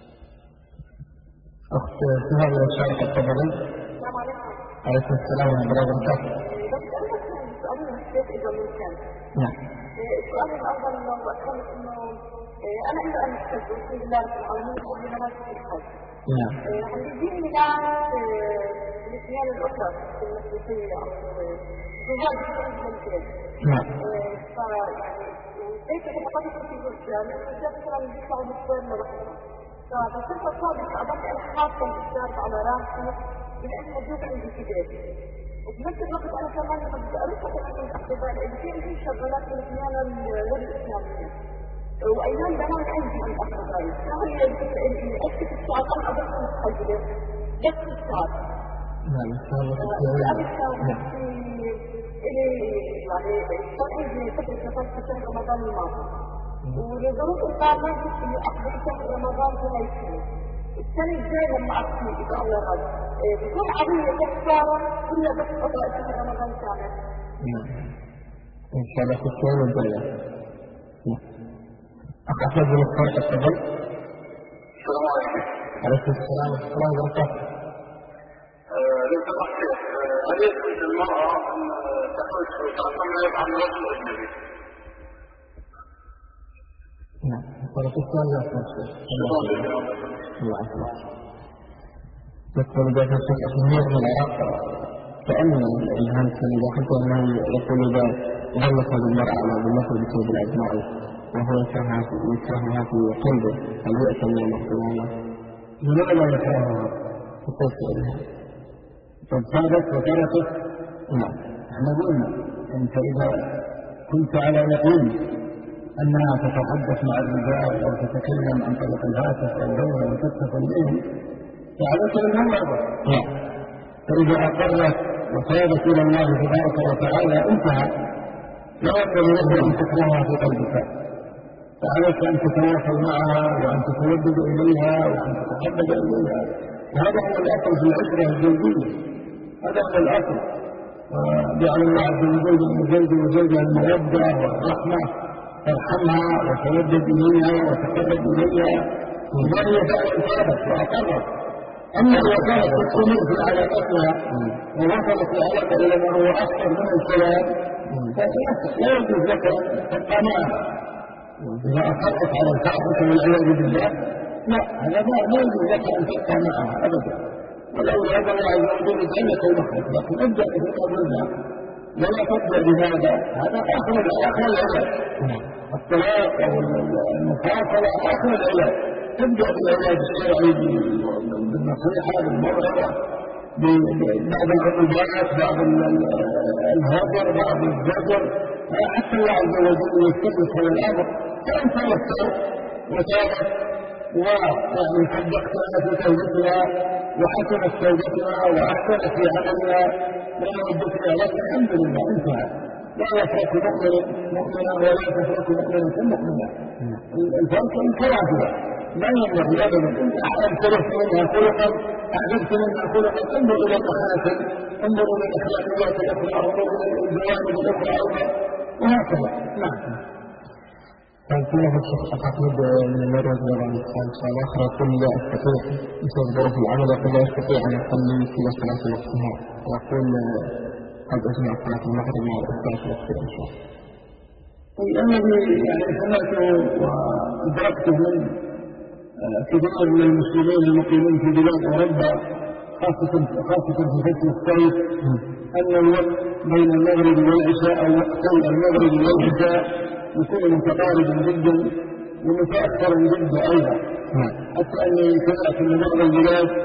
Speaker 1: أخت سهى من الشارع الطبري.
Speaker 4: السلام عليكم.
Speaker 1: عليكم السلام ورحمة الله وبركاته.
Speaker 4: بس أنا بسأل سؤال من الشيخ إذا ممكن.
Speaker 1: نعم.
Speaker 4: السؤال الأول لو أتكلم إنه أنا إذا أنا أشتغل بسم الله الرحمن الرحيم قبل مناسك الحج.
Speaker 1: نعم.
Speaker 4: عندي دين ميلاد الاثنين الأخرى في المسيحية أو في هذا الشيء ممكن.
Speaker 1: نعم.
Speaker 4: فيعني ليس كما قد في الرجال، الرجال مثلا بيطلعوا بالصيام لوحدهم. فبصير صادق أبغى أنا حاطة الإشارة على راسي لأن موجود عندي كده. وبنفس الوقت أنا كمان لما بدي أروح كمان عند أخواني اللي في عندي شغلات في الاثنين غير الإسلامية. وأيام زمان عندي عند أخواني. فهي الفكرة إني أكتب الساعات أنا أبغى أتحجب بس الساعات.
Speaker 1: نعم. إن شاء الله.
Speaker 4: إلي يعني صار عندي فترة نفس في شهر رمضان الماضي. ولظروف الإنسان ما يجوز إني أقضي شهر رمضان في هاي السنة. السنة الجاية لما أقضي إذا الله راد بكون عظيمة كفارة كلها بس قضاء شهر رمضان كامل.
Speaker 1: نعم. إن شاء الله في الشهر الجاية. نعم. أخ أحمد بن الصالح الطبري.
Speaker 3: السلام عليكم.
Speaker 1: عليكم السلام ورحمة الله وبركاته.
Speaker 3: لو سمحت هل يجوز للمرأة أن تخرج وتعتمد عن رجل أجنبي؟
Speaker 1: نعم. قالت السؤال لا تنسى. الله أكبر. يقول ذلك الشيخ أحمد من العراق كأن الإلهام السنة حتى أنه يقول إذا غلق المرأة على بالنسبة بسبب الأجماع وهو يكرهها يكرهها في قلبه هل يأتي من المحتمانة؟
Speaker 2: لماذا لا يكرهها؟
Speaker 1: فقلت إلها
Speaker 2: قد صادت وتركت.
Speaker 1: نعم.
Speaker 2: احنا قلنا انت اذا كنت على يقين انها تتحدث مع الرجال او تتكلم عن طريق الهاتف او غيره وتتصل بهم فعليك بالموعظه.
Speaker 1: نعم.
Speaker 2: فاذا اقرت وتابت الى الله تبارك وتعالى انتهى. لا ينبغي لك ان تكرهها في قلبك، فعليك ان تتواصل معها وان تتودد اليها وان تتحبب اليها. وهذا هو الاصل في العشره الزوجيه. هذا هو الأصل. وجعل الله عز وجل من زوج وزوجها المودة والرحمة فارحمها وتودد إليها وتقرب إليها وما هي فعلا ثابت وأقرت. أما إذا كانت تستمر في علاقتها ووصلت العلاقة إلى ما هو أكثر من الكلام فلا يجوز لك أن تبقى معها. إذا أصرت على الفاحشة والعياذ بالله لا، هذا ما يجوز لك أن تبقى معها أبدا. ولو هذا الله عز وجل جنة المخرج، لكن ابدأ في قبلنا ولا تبدأ بهذا. هذا آخر آخر العلاج. الطلاق أو المفاصلة آخر العلاج. تبدأ بالعلاج الشرعي بالنصيحة بالموعظة بعض العقوبات بعض الهجر بعض الزجر حتى الله عز وجل يستمر هذا الأمر. فإن تيسر وتابت ويعني صدقتها في توبتها وحسنت توبتها واحسنت في عملها وردتها لك الحمد لله انتهى. لا يفرق مؤمن مؤمنا ولا تفرق مؤمنة مؤمنة. الفرق الكراهية لا ينبغي ابدا. انت كرهت منها خلقا اعجبت منها خلقا انظر الى المحاسن انظر الى الاخلاقيات الاخرى انظر الى الجوانب الاخرى ايضا وهكذا. نعم.
Speaker 1: فكله الشيخ أحمد من المرة الأولى إن شاء الله آخر يقول لا أستطيع بسبب ظروف العمل يقول لا أستطيع أن أصلي في صلاة وقتها ويقول قد أجمع صلاة المغرب مع الإسلام في وقت العشاء.
Speaker 2: الذي يعني سمعته وأدركته من كثير من المسلمين المقيمين في بلاد أوروبا خاصة خاصة في فصل الصيف أن الوقت بين المغرب والعشاء أو وقتي المغرب والعشاء يكون متقاربا جدا ومتأخرا جدا أيضا. حتى أني سمعت من بعض البلاد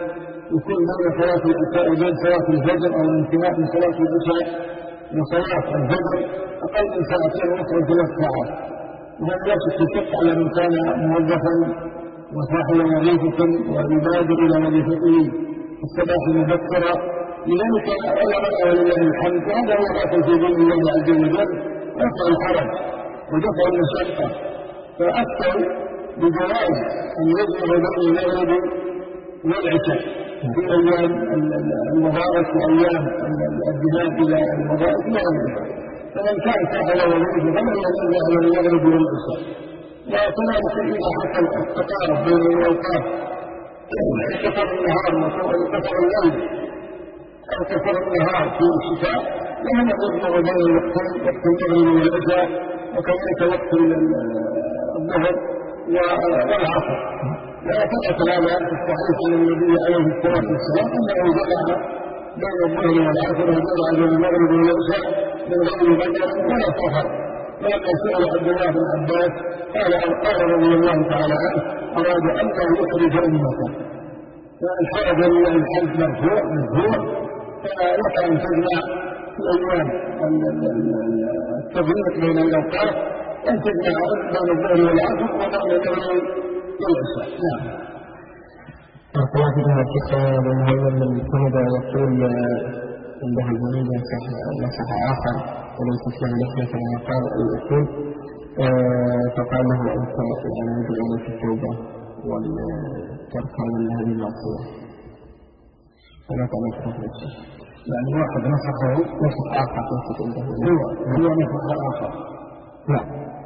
Speaker 2: يكون بين صلاة العشاء وبين صلاة الفجر أو الانتهاء من صلاة العشاء وصلاة الفجر أقل من ساعتين ونصف أو ثلاث ساعات. وهذا لا شك يشق على من كان موظفا وصاحب وظيفة ويبادر إلى وظيفته في الصباح المبكرة. لذلك علماء ولله الحمد هذا هو الأصل في دين الله عز وجل، رفع الحرج ودفع المشقة. فأكثر بجواز أن يجمع بين المغرب والعشاء في أيام الوظائف وأيام الذهاب إلى الوظائف لا يجوز. فمن كان صاحب وظيفة فلا يجوز على المغرب والعشاء. وكذلك إذا حصل التقارب بين الأوقات كثر النهار وكثر الليل أو كثر النهار في الشتاء لهم يجمع بين الوقتين وقت المغرب والعشاء وكذلك وقت الظهر والعصر. وثبت هذا في الصحيح عن النبي عليه الصلاة والسلام أنه جمع بين الظهر والعصر وجمع بين المغرب والعشاء من غير بدر ولا سفر. ولما سئل عبد الله بن عباس قال قال رضي الله تعالى عنه أراد أن لا يخرج أمته. والحرج لله الحمد مرفوع مذهول، فلك أن تجمع في أيام التفريق بين الأوقات أن تجمع بين الظهر والعصر وبين المغرب والعشاء. نعم.
Speaker 1: أرسلت بها الشيخ بن هيمن من كندا يقول عنده الجنود نصح آخر وليس فيه لحية كما قال الأصول، فقال له أنت يعني يجب عليك التوبة والترك من هذه المعصية. فلا تعمل تفضل الشيخ.
Speaker 2: يعني واحد نصحه
Speaker 1: نصح آخر نصح عنده
Speaker 2: هو هو نصح آخر.
Speaker 1: لا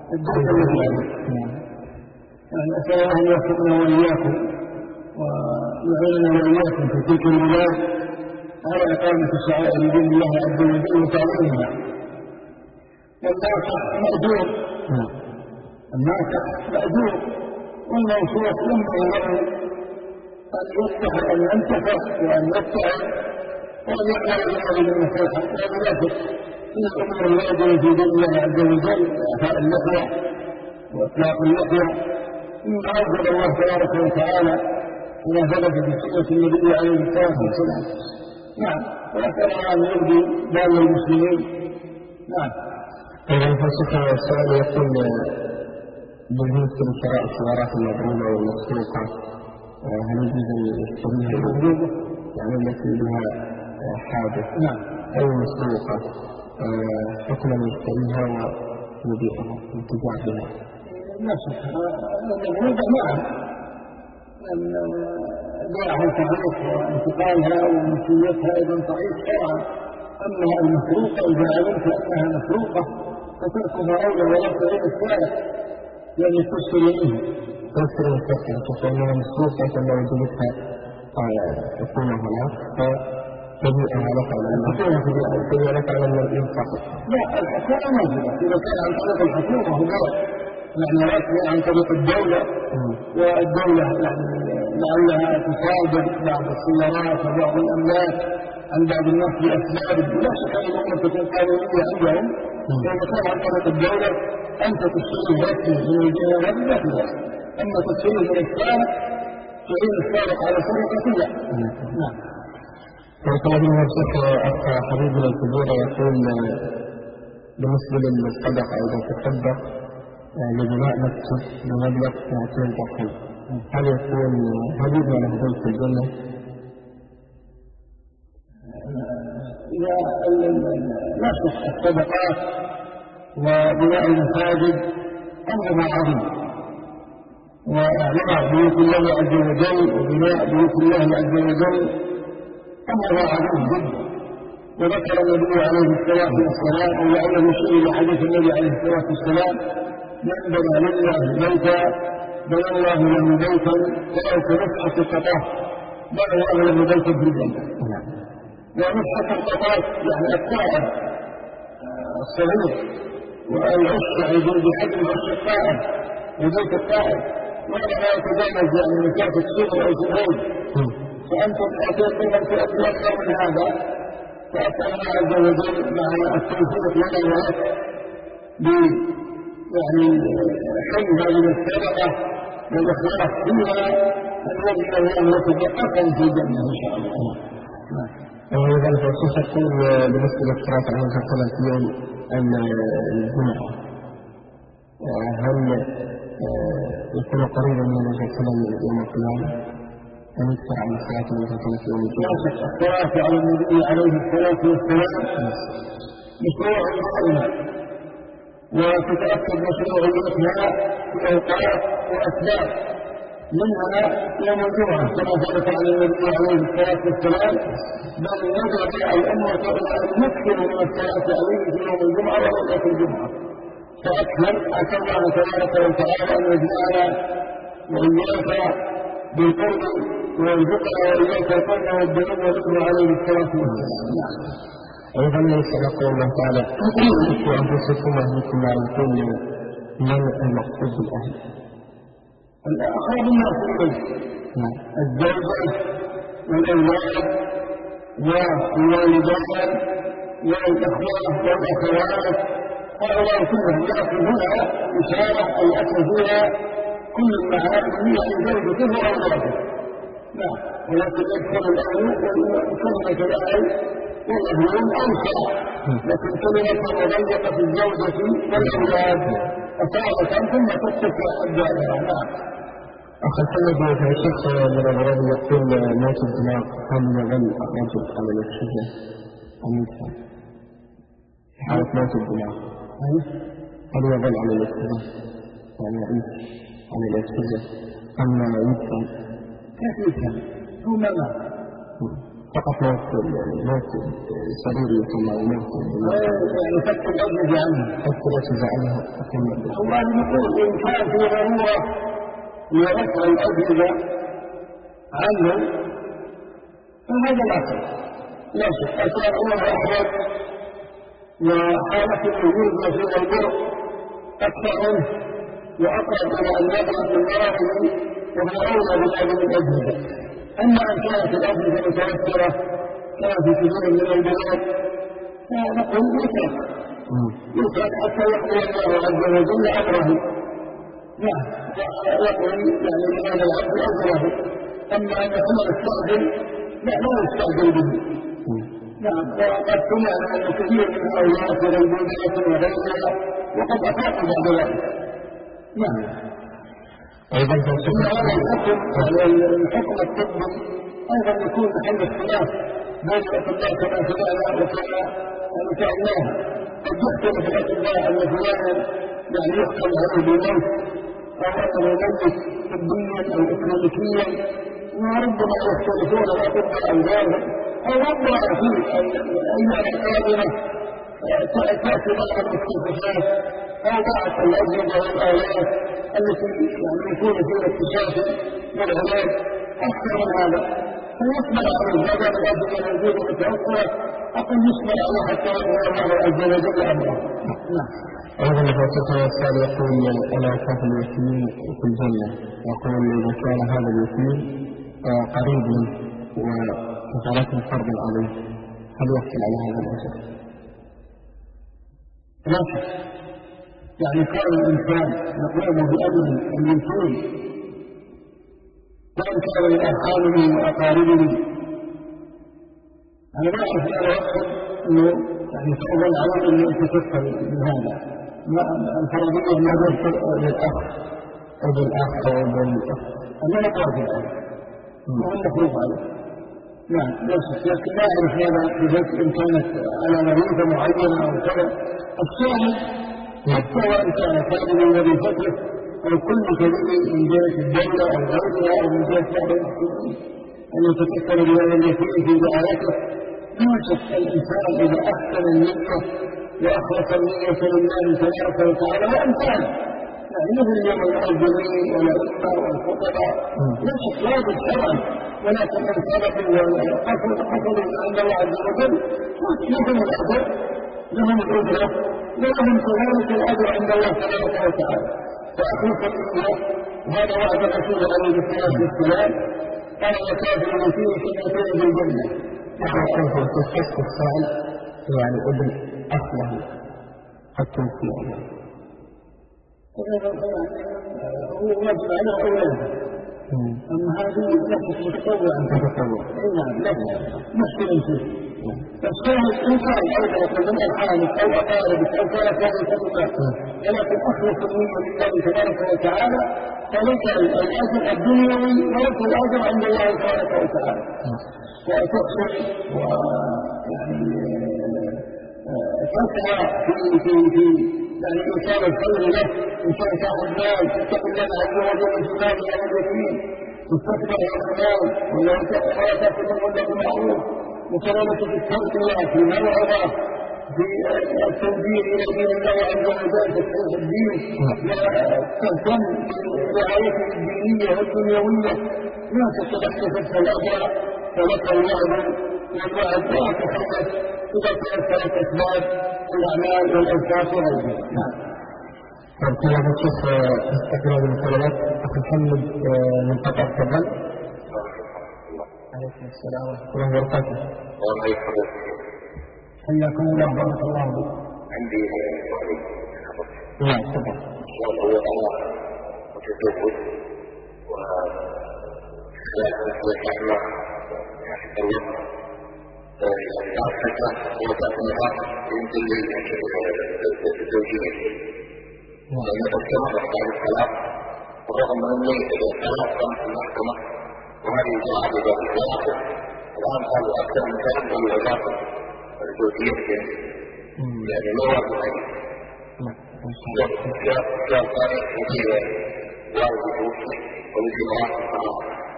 Speaker 2: يعني أسأل الله أن يوفقنا وإياكم ويعيننا وإياكم في تلك البلاد على إقامة شعائر دين الله عز وجل وتعليمها. والناصح مأجور الناصح مأجور والموصوف ينبغي له أن يفتح أن ينتفع وأن يفتح وأن يعمل بهذه النصيحة وأن يثق في الأمور الواجبة في دين الله عز وجل إعفاء اللحية وإطلاق اللحية مما أوجب الله تبارك وتعالى وما ثبت في سنة النبي عليه الصلاة والسلام. نعم. ونسأل الله أن يهدي بال المسلمين. نعم.
Speaker 1: أيضا فالشيخ السؤال يقول بالنسبة لشراء السيارات المضروبة والمسروقة هل يجوز أن يشتريها المضروبة يعني التي بها حادث
Speaker 2: نعم
Speaker 1: أو مسروقة حكما يشتريها ويبيعها انتفاع بها؟
Speaker 2: لا شك المضروبة نعم بيعها صحيح وانتقالها وملكيتها أيضا صحيح شرعا. أما المسروقة إذا علمت أنها مسروقة فتركها أولى ولا تعيد السارق لأن تشتري منه
Speaker 1: تشتري الكسر تشتريها مسروقة فلو وجدتها حكومة هناك فتبيعها لك على تبيع لك على الإنفاق.
Speaker 2: لا الحكومة موجودة إذا كان عن طريق الحكومة هو يعني رسمي عن طريق الدولة والدولة يعني لعلها تصادر بعض السيارات وبعض الأملاك عن بعض الناس بأسباب لا شك أن الأمور تكون قانونية عندهم. فإذا كان عن طريق الدولة أنت تشتري رسمي من الجهة هذه لا تجوز. أما تشتري من السارق تعين السارق على سرقة لا. نعم.
Speaker 1: وكان من الشيخ أخ حبيبنا الكبير يقول بالنسبة للصدقة إذا تصدق لبناء مسجد بمبلغ ثلاثين درهم هل يكون هل يبنى له بيت في الجنة؟
Speaker 2: لا شك الصدقات وبناء المساجد أمر عظيم وإعمار بيوت الله عز وجل وبناء بيوت الله عز وجل أمر عظيم جدا. وذكر النبي عليه الصلاة والسلام أو لعله شيء لحديث النبي عليه الصلاة والسلام من بنى لله بيتا بنى الله له بيتا ولو كنفحة القطاف بنى الله له بيتا في الجنة. ونفحة القطاف يعني الطائر الصغير والعش يجوز بحجم العش الطائر وبيت الطائر وهذا لا يتجاوز يعني مسافة سبع أو سبعين. فأنت أتيت من تؤدي أكثر من هذا فأسأل الله عز وجل مع التوفيق لنا ولك يعني حي هذه السرقة والإخلاص فيها الذي له متفقا في الجنة إن شاء الله.
Speaker 1: وأيضا الرسول يقول بالنسبة للصلاة عليه الصلاة والسلام في يوم الجمعة، هل يكون قريبا من النبي صلى الله عليه وسلم يوم القيامة أن يكثر عن الصلاة عليه الصلاة والسلام في يوم الجمعة؟
Speaker 2: الصلاة على النبي عليه الصلاة والسلام مشروع دائما، وتتأكد مشروعيتها في أوقات وأسباب، منها يوم الجمعة كما ثبت عن النبي عليه الصلاة والسلام، بل ندعو الأمة إلى أن نكثر من الصلاة عليه في يوم الجمعة وليلة الجمعة، فأكثر أسأل الله تبارك وتعالى أن يجعلنا وإياك بالقرب ويرزقنا وإياك القرب والذنوب والإثم عليه الصلاة والسلام.
Speaker 1: أيضا يقول الله تعالى في أنفسكم وأهلكم نارا، يقول من المقصود بالأهل؟
Speaker 2: الأقرب الناس إليه، الزوجة والأولاد والوالدان والأخوات والأخوات، هؤلاء كلهم يأتي هنا إشارة أو يأتي فيها كل المعاني يعني زوجته وأولاده. نعم، ولكن يدخل الأهل وكلمة الأهل والأهلون أوسع، لكن كلمة مضيقة في الزوجة والأولاد أصابة ثم تتسع الدائرة. نعم.
Speaker 1: أخي سيدي في الشيخ من الغرب يقول موت الدماغ هل يظل الرجل على الأكسجين أم يدفع؟ في حالة موت الدماغ هل يظل على الأكسجين يعني يعيش على الأكسجين أم يدفع؟
Speaker 2: كيف يدفع؟ هو ما مات
Speaker 1: فقط موت موت سريري ثم موت
Speaker 2: يعني فك الأجهزة عنه
Speaker 1: فك الأجهزة عنه.
Speaker 2: الله يقول إن كان في ضرورة لرفع الأجهزة عنه فهذا لا شك لا شك أكثر عمر أحمد وحالته الوجود في البر أكثر منه وأقرب إلى أن يبلغ من مرضه وهو أولى بهذه الأجهزة. أما أن كانت الأجهزة متوفرة كما في كثير من البلاد فنقول يترك يترك حتى يقضي الله عز وجل أمره. نعم، يقضي يعني لهذا العبد أجره. أما أن يكون يستعجل لا لا يستعجل به. نعم، وقد سمعنا أن كثير من هؤلاء في البلدات وغيرها وقد أفاقوا بعد ذلك. نعم.
Speaker 1: أيضا
Speaker 2: هذا الحكم الحكم الطبي أيضا يكون محل اختلاف بين الأطباء كما سمعنا وكما سألناها. قد يختلف الأطباء أن فلانا يعني يحكم عليه بالموت أو أنه ميت طبيا أو إكلينيكيا، وربما يختلفون الأطباء أو غيرهم، أو ربما في الأيام القادمة تأتي بعض الاكتشافات أو بعض الأجهزة والآلات التي يعني يكون فيها اكتشاف للعلاج أكثر من هذا، فيصبر عليه هذا الأجهزة الموجودة متوفرة، أقول يصبر عليه حتى يظهر الله عز وجل أمره. نعم.
Speaker 1: أيضا الرسول السائل يقول ألا كاف اليتيم في الجنة، يقول إذا كان هذا اليتيم قريب منه وفعلته فرض عليه هل يحصل على هذا الأجر؟
Speaker 2: لا شك، يعني كان الإنسان يقوم بأمر اليتيم وإن كان من أرحامه وأقاربه، أنا ما أعرف أنا أقصد أنه يعني تأذن عليه أن أنت تفهم من هذا الفرضية ما بين للأخ أو بالأخ أو بالأخ أنا لا واجب عليه وهو مفروض عليه. نعم لا شك، لكن لا أعرف هذا بذلك إن كانت على مريضة معينة أو كذا. الشاهد حتى وإن كان كامل وظيفته أو كل كبير من جهة الدولة أو غيرها أو من جهة بعض المسلمين أن يتكفل بهذا اليتيم في رعايته، يوجد الإنسان إذا أحسن النية وأخلص النية لله تبارك وتعالى وإن كان يعني مثل اليوم المؤذنين والأئمة والخطباء ليست واجب شرعا، ولكن إن صدقوا وحصلوا عند الله عز وجل لهم الأجر لهم الأجرة ولهم كذلك الأجر عند الله تبارك وتعالى. فأخلص النية وهذا وعد الرسول عليه الصلاة والسلام قال وكافر فيه سنتين بالجنة.
Speaker 1: يقول في الحس السائل يعني ابن أصله حتى في
Speaker 2: هو واجب عليه أولاده أما هذه نفسك متطوع أن تتطوع. أي نعم لا مشكلة فيه. بس كان الإنسان أيضا يقول من الحالك أو أقاربك أو كانت هذه الفترة ولكن أخلص النية لله تبارك وتعالى فليس الأجر الدنيوي وليس الأجر عند الله تبارك وتعالى. وتحصل ويعني تسعى في في في يعني إنسان الخير له إنسان صاحب مال تتقي الله عز وجل في ماله على اليتيم تستقبل هذا المال ولا تأكل ولا بمعروف وكذلك في التربية في موعظة في التنبيه إلى دين الله عز وجل تصحيح الدين تهتم برعايته الدينية والدنيوية ما تتبحث الأجر فلك الوعد والوعد لا تخلف إذا تأثرت أسباب الأعمال والأذكار وغيرها. نعم.
Speaker 1: طيب كما بتشوف استقبال المسألات أخي محمد من قطر تفضل. عليكم السلام ورحمة الله وبركاته.
Speaker 5: الله يحفظك.
Speaker 2: حياكم الله بارك الله بكم.
Speaker 5: عندي سؤالين.
Speaker 1: نعم تفضل.
Speaker 5: السؤال هو أنا متزوج وخلال ثلاث أعمال تزوجت بعد فترة وضعت نظام يمكن للزوجية. لأن الطلاق بعد الطلاق ورغم أني الطلاق كان في المحكمة وهذه جاء بباب الواقع الآن قالوا أكثر من ثلاث بالعلاقة الزوجية يعني ما واقع عليه. جاء ثاني مثل والد توفي ومثل مرات الطلاق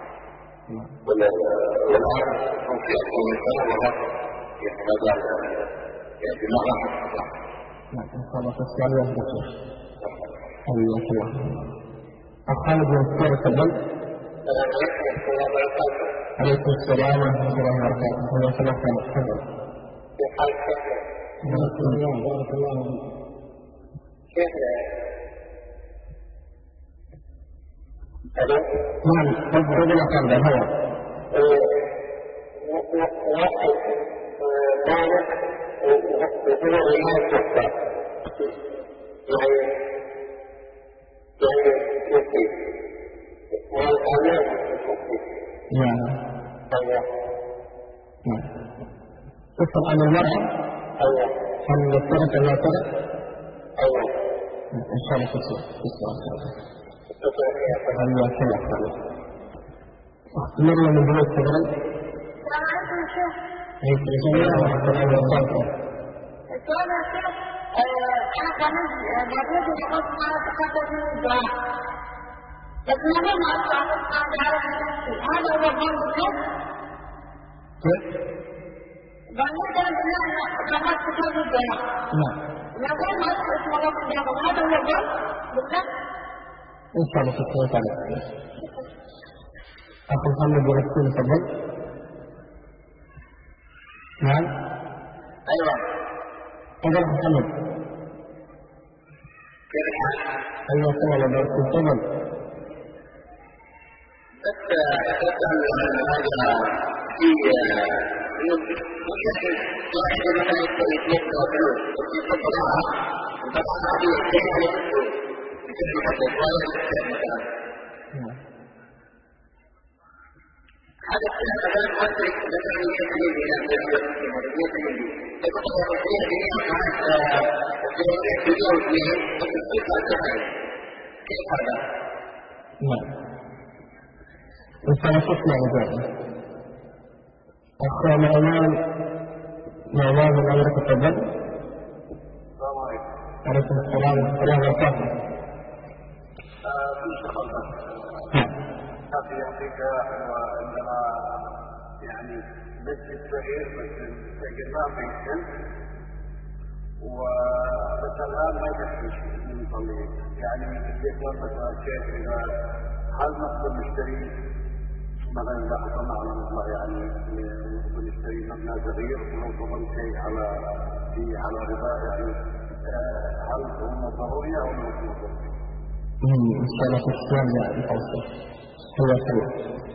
Speaker 5: والآن هم في أكثر من سنة وهذا يعني ما زال يعني بما راح الطلاق.
Speaker 1: نعم إن شاء الله تسأل واحدة حياك الله. أخ خالد بن السير تفضل. عليكم السلام ورحمة الله وبركاته. حياك الله خالد تفضل. بارك الله بارك الله فيك. نعم تفضل يا خالد الهواء.
Speaker 3: واحد بالغ وهو غير مستقبل يعني يعني يصيب والأولاد يصيب.
Speaker 1: نعم.
Speaker 3: أيوة.
Speaker 1: نعم. تسأل عن المرأة.
Speaker 3: أيوة.
Speaker 1: هل يفترض أن لا ترى؟
Speaker 3: أيوة.
Speaker 1: إن شاء الله تسأل تسأل هل يفترض خالد. مرة من بلاد تفضل.
Speaker 4: السلام عليكم يا شيخ.
Speaker 1: عليكم السلام ورحمة الله وبركاته.
Speaker 4: السؤال يا شيخ أنا كمان موجود وقت ما تحدث من الدعاء لكن أنا ما أستعمل على نفسي هذا هو الظن بالله.
Speaker 1: كيف؟
Speaker 4: ظنيت بالله لما تحدث الدعاء.
Speaker 1: نعم.
Speaker 4: لكن ما اسم الله بالله هذا هو الظن بالله.
Speaker 1: إن شاء الله تسأل عليه. أخو محمد بن السير تفضل. نعم.
Speaker 5: أيوة.
Speaker 1: تفضل محمد.
Speaker 5: كيف الحال؟
Speaker 1: أيوة تفضل بارك تفضل.
Speaker 5: بس أتسأل عن هذا في ممكن واحد مثلا يتوقع فلوس ويتوقع معها وطبعا هذه كيف يكون بكل حتى شوية مثلا. هذا الكلام مثلا مدرك مثلا يتكلم إلى الجزء يتكلم فكنت أقول به عن الجزء تجاوز به وتسقط الجهل كيف هذا؟
Speaker 1: نعم. إن شاء الله تسمع إجابة. أخ نعمان نعمان من أمريكا تفضل.
Speaker 3: السلام عليكم.
Speaker 1: عليكم السلام ورحمة الله وبركاته.
Speaker 3: في شخص في أمريكا وعندما يعني مسجد صغير مثل سجلنا في السن وبس الآن ما يكفي من يصلي يعني يقول مثلا الشيخ إذا هل نقدر نشتري مثلا إذا حصلنا على مبلغ يعني نشتري مبنى صغير ونوصل شيء على في على ربا يعني هل هم ضرورية أو ليس ضرورية؟
Speaker 1: إن شاء الله تسلم يا الأوصى. هو سلام.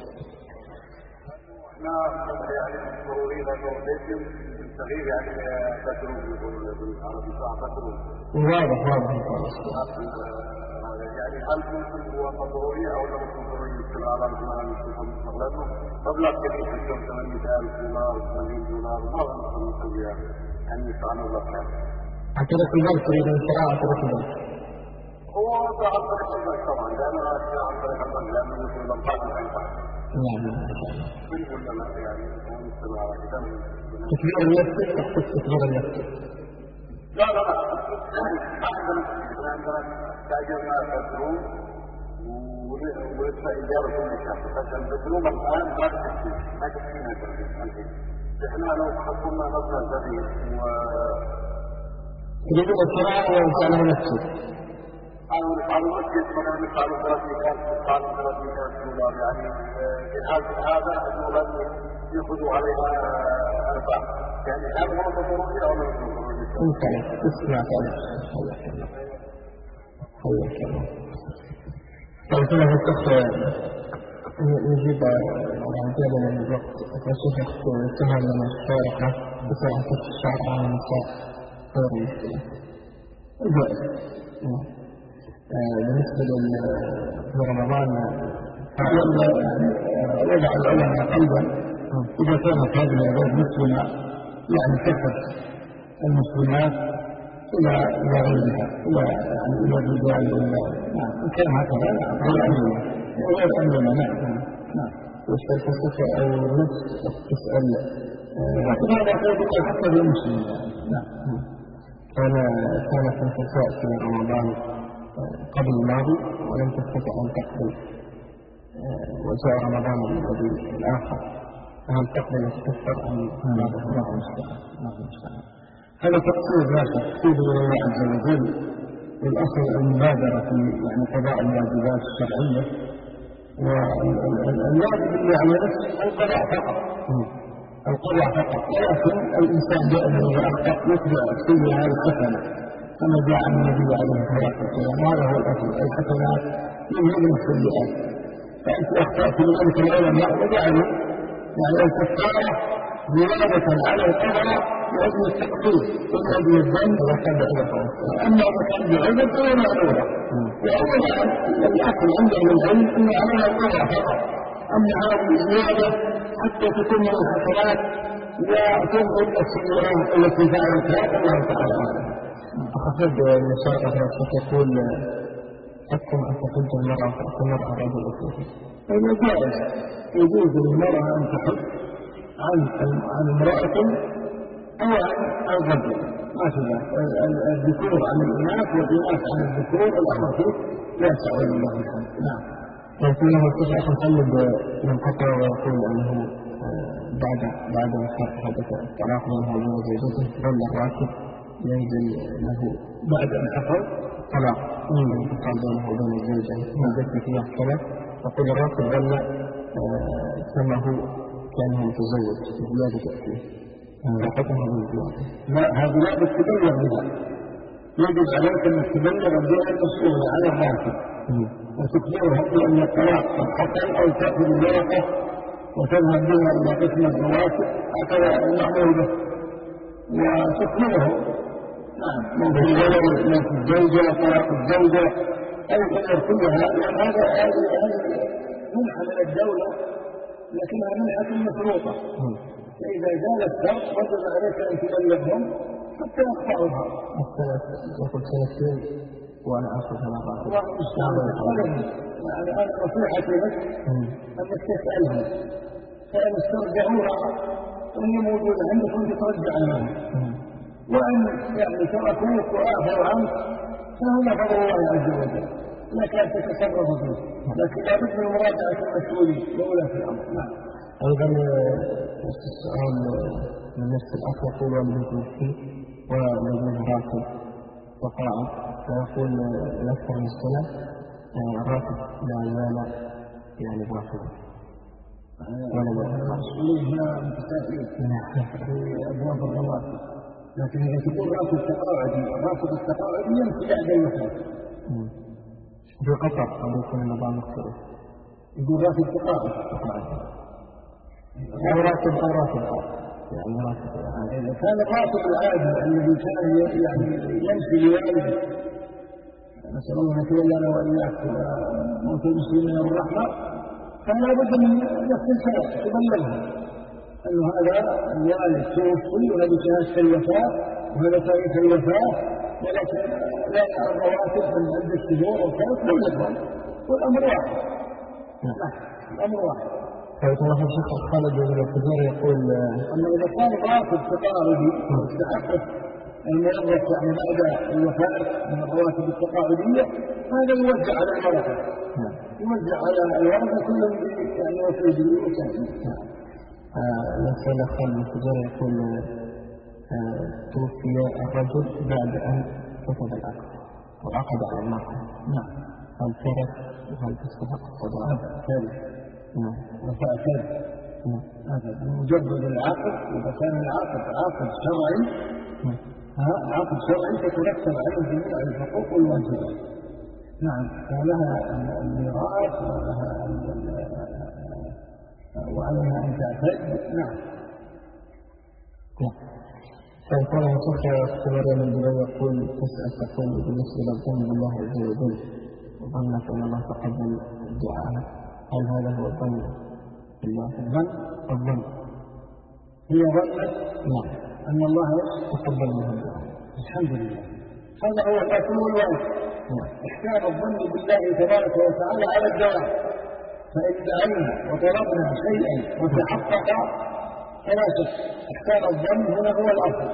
Speaker 3: احنا يعني ضروري لأنه لازم الصغير يعني بدرو بالعربي صح بدرو.
Speaker 1: واضح واضح.
Speaker 3: يعني هل ممكن هو ضرورية أو لا ممكن ضروري يصير على المال المستقبل لأنه مبلغ كبير في اليوم ثمانية آلاف دولار ثمانين دولار ما هو ممكن نسوي يعني يدفع مبلغ كامل.
Speaker 1: اعترف البنك تريد الشراء اعترف البنك.
Speaker 3: هو عن طريق البنك طبعا لأنه أشياء عن طريق البنك لأنه يكون لمقاط البنك.
Speaker 1: نعم.
Speaker 3: من ولا لا يعني هو مثل على كده.
Speaker 1: تكبير النفس تخصص تكبير النفس.
Speaker 3: لا لا لا عندنا عندنا تاجرنا البدروم ولسه إدارة كل شيء بس البدروم الآن ما تكفي ما تكفينا الحين إحنا لو حصلنا مبلغ جديد و
Speaker 1: تريدون الشراء ويجعله مسجد.
Speaker 3: أنا نفعل مسجد مثلا نفعل ثلاثمئة نفعل ثلاثمئة دولار يعني جهاز هذا أنه يأخذوا عليها أرباح يعني هذا هو ضروري أو لا ضروري؟
Speaker 1: انت اسمع كلام حياك الله حياك الله. طيب هنا في التخطيط نجيب عجالة من الوقت فشفت سهل من الشارقة بسرعة الشعر عن النساء غير مشكلة جائز. بالنسبة لرمضان وضع العلماء أيضا إذا كانت هذه العباد مسلمة يعني كفت المسلمات إلى إلى غيرها إلى يعني إلى الرجال إلى نعم إن كان هكذا غير أمرنا غير أمرنا نعم نعم والفلسفة أو نفس تسأل هذا يقول حتى بالمسلم نعم. كان كانت النساء في رمضان قبل الماضي ولم تستطع أن تقبل وجاء رمضان الذي الآخر فهل تقبل وتكفر أم ماذا؟ الله المستعان الله المستعان. هذا تقصير لا تقصير إلى الله عز وجل والأصل المبادرة في يعني قضاء الواجبات الشرعية والواجب اللي على نفسه القضاء فقط القضاء فقط ولكن الإنسان دائما إذا أخطأ يتبع سيئها الحسنة كما جاء عن النبي عليه الصلاة والسلام وهذا هو الأصل الحسنات يذهبن السيئات. فأنت أخطأت لذلك العلماء وجعلوا يعني الكفارة زيادة على القضاء لأجل التقصير ولأجل الذنب وكذا إلى خلاص. أما إذا كان بعذر فهو معذورة. وأولا الأصل عندهم العلم أن عليها القضاء فقط. أما هذه الزيادة حتى تكون من الحسنات وتنقل السيئات التي فعلتها الله تعالى أعلم. أخذ من الشرطة تقول حكم أن تحج المرأة وتأتي المرأة رجل أسلوبي. هذا جائز يجوز للمرأة أن تحج عن عن امرأة أو عن الرجل ما في ذلك. الذكور عن الإناث والإناث عن الذكور الأمر فيه لا يسع لله الحمد. نعم. لكن له الشيخ محمد ينقطع ويقول أنه بعد بعد حدث الطلاق منه وبين زوجته ظل الراكب ينزل له بعد أن حصل طلاق من انتقال بينه وبين الزوجة نزلت فيها الصلاة يقول الراكب ظل كما هو كانه متزوج زيادة تأتيه فحكم هذه الزيادة. لا هذه لا تتبلغ بها يجب عليك أن تتبلغ بها المسؤولة على الراكب وتخبرها بأن الطلاق قد حصل أو تأخذ الورقة وتذهب بها إلى قسم الرواتب هكذا المعمول به وتخبره نعم من في الولد من في الزوجة طلاق الزوجة أي الأمور كلها لأن هذا هذه منحة من الدولة لكنها منحة مفروضة. فإذا زال الشرط وجب عليك أن تبلغهم حتى يقطعوها. يقول سنتين وأنا آخذ هذا الراتب. يعني أنا نصيحتي لك أنك تسألهم فإن استرجعوها وهي موجودة عندك وأنت ترجع عنها وإن يعني تركوك وآخروا عنك فهذا فضل الله عز وجل لك أن تتصرف فيه لكن لابد من مراجعة المسؤولين وولاة الأمر. نعم. أيضا السؤال من نفس الأخ يقول والبنت مسكين ولديه راتب وقاعد ويقول أكثر من السنة الراتب لا يزال يعني باطلا ولا مسؤولين متكافئين في أبواب الرواتب لكن إذا تقول راتب تقاعدي راتب التقاعدي يمشي بعد المسافة في قطر أو يكون النظام مختلف يقول راتب تقاعدي أو راتب أو راتب يعني راتب إذا كان الراتب العادي الذي كان يعني يمشي لوالده
Speaker 2: نسأل الله أن يتولى وإياك وموت المسلمين والرحمة، فلا بد من نفس الشرع تبلغها أنه هذا الوالد توفي وهذه شهادة الوفاة وهذا تاريخ الوفاة، ولكن لا الرواتب من عند الشهور وكذا بلغهم والأمر واحد. نعم الأمر واحد.
Speaker 1: حيث الله الشيخ خالد بن الفجار يقول
Speaker 2: أنه إذا كان راتب تقاعدي مستحقه الموظف يعني بعد الوفاة من الرواتب التقاعدية هذا يوزع على الورثة، يوزع على الورثة كلهم يعني وفي بيوتهم.
Speaker 1: الأستاذ خالد بن الفجار يقول توفي الرجل بعد أن كتب العقد وعقد على المرأة.
Speaker 2: نعم.
Speaker 1: هل ترك وهل تستحق الصداقة؟
Speaker 2: ثالث.
Speaker 1: نعم.
Speaker 2: وفاء ثالث.
Speaker 1: نعم.
Speaker 2: هذا مجرد العقد، إذا كان العقد عقد شرعي ها عقد شرعي تترتب عليه جميع الحقوق والواجبات. نعم. ولها الميراث ولها وعليها أن تعتد. نعم.
Speaker 1: سيكون شيخ اختباري من دبي يقول تسأل تقول بالنسبة للظن بالله عز وجل وظنك أن الله تقبل الدعاء، هل هذا هو الظن بالله؟
Speaker 2: الظن
Speaker 1: الظن
Speaker 2: هي ظنت
Speaker 1: نعم
Speaker 2: أن الله
Speaker 1: تقبل منه الدعاء.
Speaker 2: الحمد لله، هذا هو الأصل والواجب. إحكام الظن بالله تبارك وتعالى على الدعاء، فإن دعينا وطلبنا شيئا وتحقق فلا شك إحكام الظن هنا هو الأصل،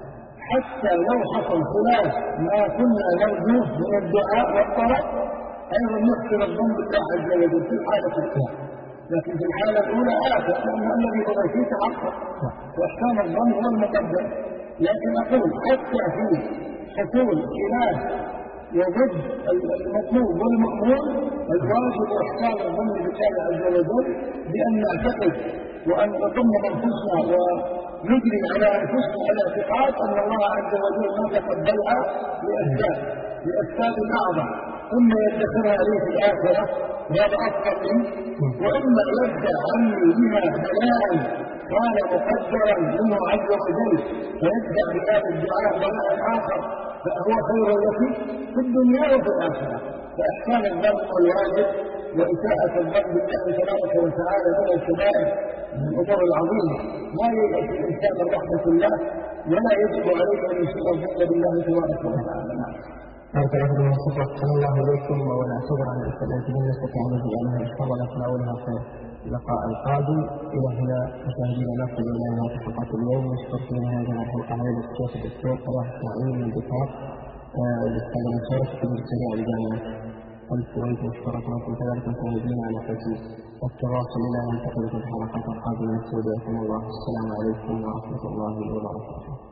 Speaker 2: حتى لو حصل خلاف ما كنا نرجوه من الدعاء والطلب أيضا نحسن الظن بالله عز وجل في الحالة الثانية، لكن في الحالة الأولى آخر لأن الذي بغيته تحقق، وإحكام الظن هو المقدم. لكن أقول حتى في حصول خلاف وضد المطلوب والمأمور الواجب إحكام الظن بالله عز وجل بأن نعتقد وأن نطمن أنفسنا ونجري على أنفسنا على اعتقاد أن الله عز وجل ما تقبلها لأسباب لأسباب أعظم، إما يدخرها لي في الآخرة وهذا أفضل منه، وإما يبدأ عني بها بلاء كان مقدرا منه عز وجل فيبدأ بهذا الدعاء بلاء آخر فهو خير لك في الدنيا وفي الآخرة. فإحسان الظن والواجب وإساءة الظن بالله تبارك وتعالى من الكبائر من الأمور العظيمة، ما ييأس الإنسان من رحمة الله ولا يجب عليه أن يسيء الظن بالله تبارك وتعالى.
Speaker 1: بارك الله فيكم وصفة أحسن الله إليكم، ونعتذر عن الأسئلة التي لم نستطع أن نجيب عنها إن شاء الله نتناولها في اللقاء القادم. إلى هنا مشاهدينا نصل إلى نهاية حلقة اليوم، نشكر في نهاية الحلقة هذا الشيخ الدكتور صلاح إسماعيل من دكتور الأستاذ المشارك في الجامعة الجامعة الكويت، مشكورة لكم كذلك مشاهدينا على حسن التواصل إلى أن نلتقي في الحلقات القادمة. نستودعكم الله، السلام عليكم ورحمة الله وبركاته.